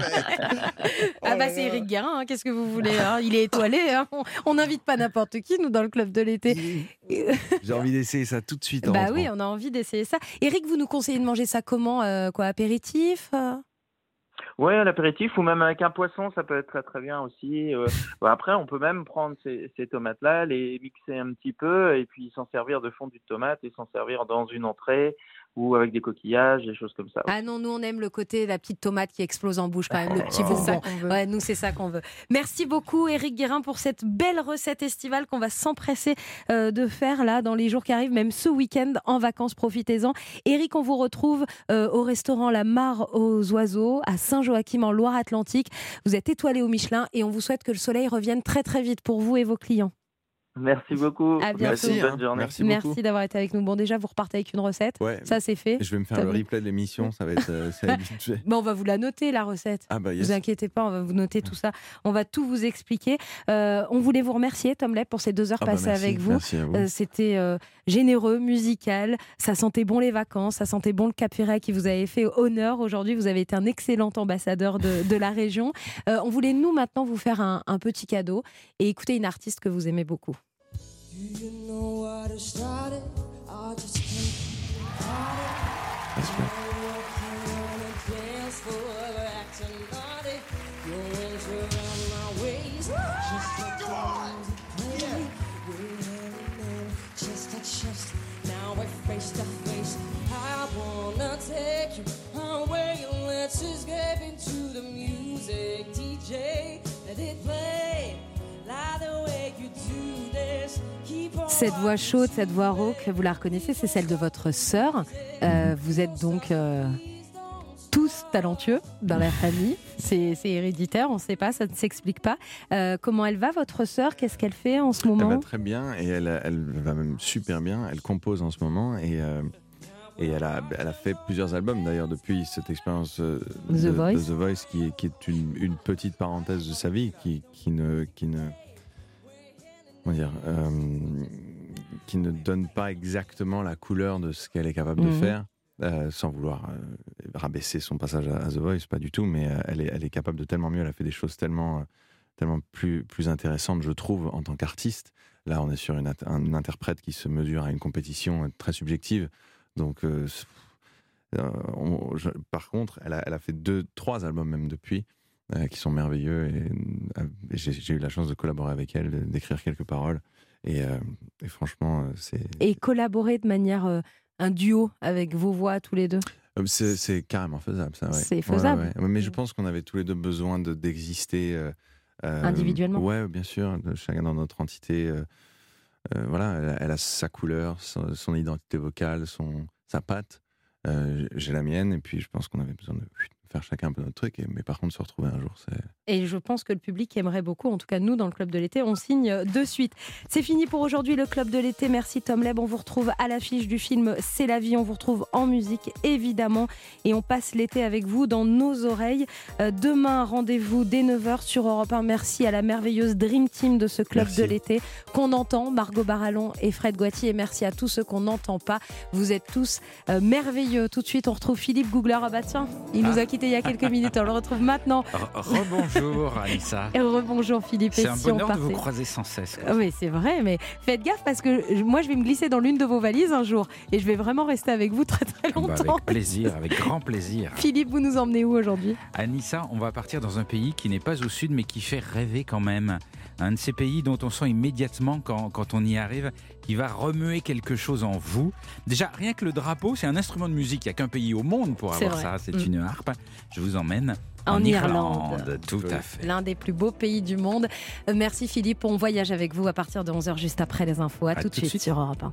mec. Ah bah c'est Éric Guérin, hein, qu'est-ce que vous voulez hein, il est étoilé, hein. on n'invite pas n'importe qui nous dans le club de l'été. J'ai envie d'essayer ça tout de suite. En bah rentrant. oui, on a envie d'essayer ça. Éric, vous nous conseillez de manger ça comment, euh, quoi, apéritif euh Ouais, à l'apéritif ou même avec un poisson, ça peut être très très bien aussi. Euh, bon, après, on peut même prendre ces, ces tomates-là, les mixer un petit peu et puis s'en servir de fondue de tomate et s'en servir dans une entrée ou avec des coquillages, des choses comme ça. Ah non, nous on aime le côté la petite tomate qui explose en bouche quand même, le petit Oh. bonbon. C'est ça qu'on veut. Ouais, nous c'est ça qu'on veut. Merci beaucoup Éric Guérin pour cette belle recette estivale qu'on va s'empresser euh, de faire là dans les jours qui arrivent, même ce week-end en vacances, profitez-en. Éric, on vous retrouve euh, au restaurant La Mare aux Oiseaux à Saint-Joachim en Loire-Atlantique. Vous êtes étoilé au Michelin et on vous souhaite que le soleil revienne très très vite pour vous et vos clients. Merci beaucoup. À bientôt. Merci, bonne journée. Merci beaucoup. Merci d'avoir été avec nous. Bon, déjà, vous repartez avec une recette. Ouais, ça, c'est fait. Je vais me faire Tom. le replay de l'émission, ça va être, euh, ça va être vite fait. Bon, on va vous la noter, la recette. Ah bah Ne yes. vous inquiétez pas, on va vous noter tout ça. On va tout vous expliquer. Euh, on voulait vous remercier, Tom Leb, pour ces deux heures Ah bah passées merci, avec vous. merci à vous. Euh, c'était euh, généreux, musical. Ça sentait bon les vacances, ça sentait bon le Cap Ferret qui vous avait fait honneur. Aujourd'hui, vous avez été un excellent ambassadeur de, de la région. Euh, on voulait, nous, maintenant, vous faire un, un petit cadeau et écouter une artiste que vous aimez beaucoup. Do you know what I started? I just can't fight it. That's good. Walking on a dance floor, acting naughty. Your arms around my waist, just like the music played. We're having chest to chest, now we're face to face. I wanna take you away, let's escape into the music. D J, let it play. Cette voix chaude, cette voix rauque, vous la reconnaissez, c'est celle de votre sœur. Euh, vous êtes donc euh, tous tous talentueux dans la famille. C'est, c'est héréditaire, on ne sait pas, ça ne s'explique pas. Euh, comment elle va, votre sœur? Qu'est-ce qu'elle fait en ce moment? Elle va très bien et elle, elle va même super bien. Elle compose en ce moment et, euh, et elle, a, elle a fait plusieurs albums d'ailleurs depuis cette expérience euh, The de, Voice, de The Voice qui, est, qui est une, une petite parenthèse de sa vie qui, qui ne... Qui ne comment dire euh, qui ne donne pas exactement la couleur de ce qu'elle est capable mmh. de faire. Euh, sans vouloir euh, rabaisser son passage à, à The Voice, pas du tout, mais euh, elle, est, elle est capable de tellement mieux, elle a fait des choses tellement, euh, tellement plus, plus intéressantes, je trouve, en tant qu'artiste. Là, on est sur une, un interprète qui se mesure à une compétition très subjective. Donc, euh, euh, on, je, par contre, elle a, elle a fait deux, trois albums même depuis, euh, qui sont merveilleux, et, euh, et j'ai, j'ai eu la chance de collaborer avec elle, d'écrire quelques paroles, et, euh, et franchement, c'est... Et collaborer de manière... Euh... un duo avec vos voix tous les deux? C'est, c'est carrément faisable, ça. Ouais. C'est faisable. Ouais, ouais. Mais je pense qu'on avait tous les deux besoin de, d'exister euh, individuellement. Ouais, bien sûr, chacun dans notre entité. Euh, euh, voilà, elle, elle a sa couleur, son, son identité vocale, son, sa patte. Euh, j'ai la mienne, et puis je pense qu'on avait besoin de faire chacun un peu notre truc. Et, mais par contre, se retrouver un jour, c'est... Et je pense que le public aimerait beaucoup, en tout cas nous dans le Club de l'été, on signe de suite. C'est fini pour aujourd'hui le Club de l'été, merci Tom Leb, on vous retrouve à l'affiche du film C'est la vie, on vous retrouve en musique évidemment, et on passe l'été avec vous dans nos oreilles. Euh, demain, rendez-vous dès neuf heures sur Europe un, merci à la merveilleuse Dream Team de ce Club merci. de l'été, qu'on entend, Margot Barallon et Fred Goitier, et merci à tous ceux qu'on n'entend pas, vous êtes tous euh, merveilleux. Tout de suite on retrouve Philippe Googler, ah bah tiens, il ah. nous a quittés il y a quelques minutes, on le retrouve maintenant. Rebonjour. Bonjour Anissa. Et rebonjour Philippe. C'est et un si bonheur on de vous croiser sans cesse. Oui, c'est vrai, mais faites gaffe parce que moi je vais me glisser dans l'une de vos valises un jour et je vais vraiment rester avec vous très très longtemps. Bah avec plaisir, avec grand plaisir. Philippe, vous nous emmenez où aujourd'hui? Anissa, on va partir dans un pays qui n'est pas au sud mais qui fait rêver quand même. Un de ces pays dont on sent immédiatement quand, quand on y arrive qui va remuer quelque chose en vous. Déjà, rien que le drapeau, c'est un instrument de musique. Il n'y a qu'un pays au monde pour avoir ça, c'est mmh. une harpe. Je vous emmène en, en Irlande. Irlande. Tout à fait. L'un des plus beaux pays du monde. Merci Philippe, on voyage avec vous à partir de onze heures juste après les infos. À, à tout de suite, suite sur Europe un.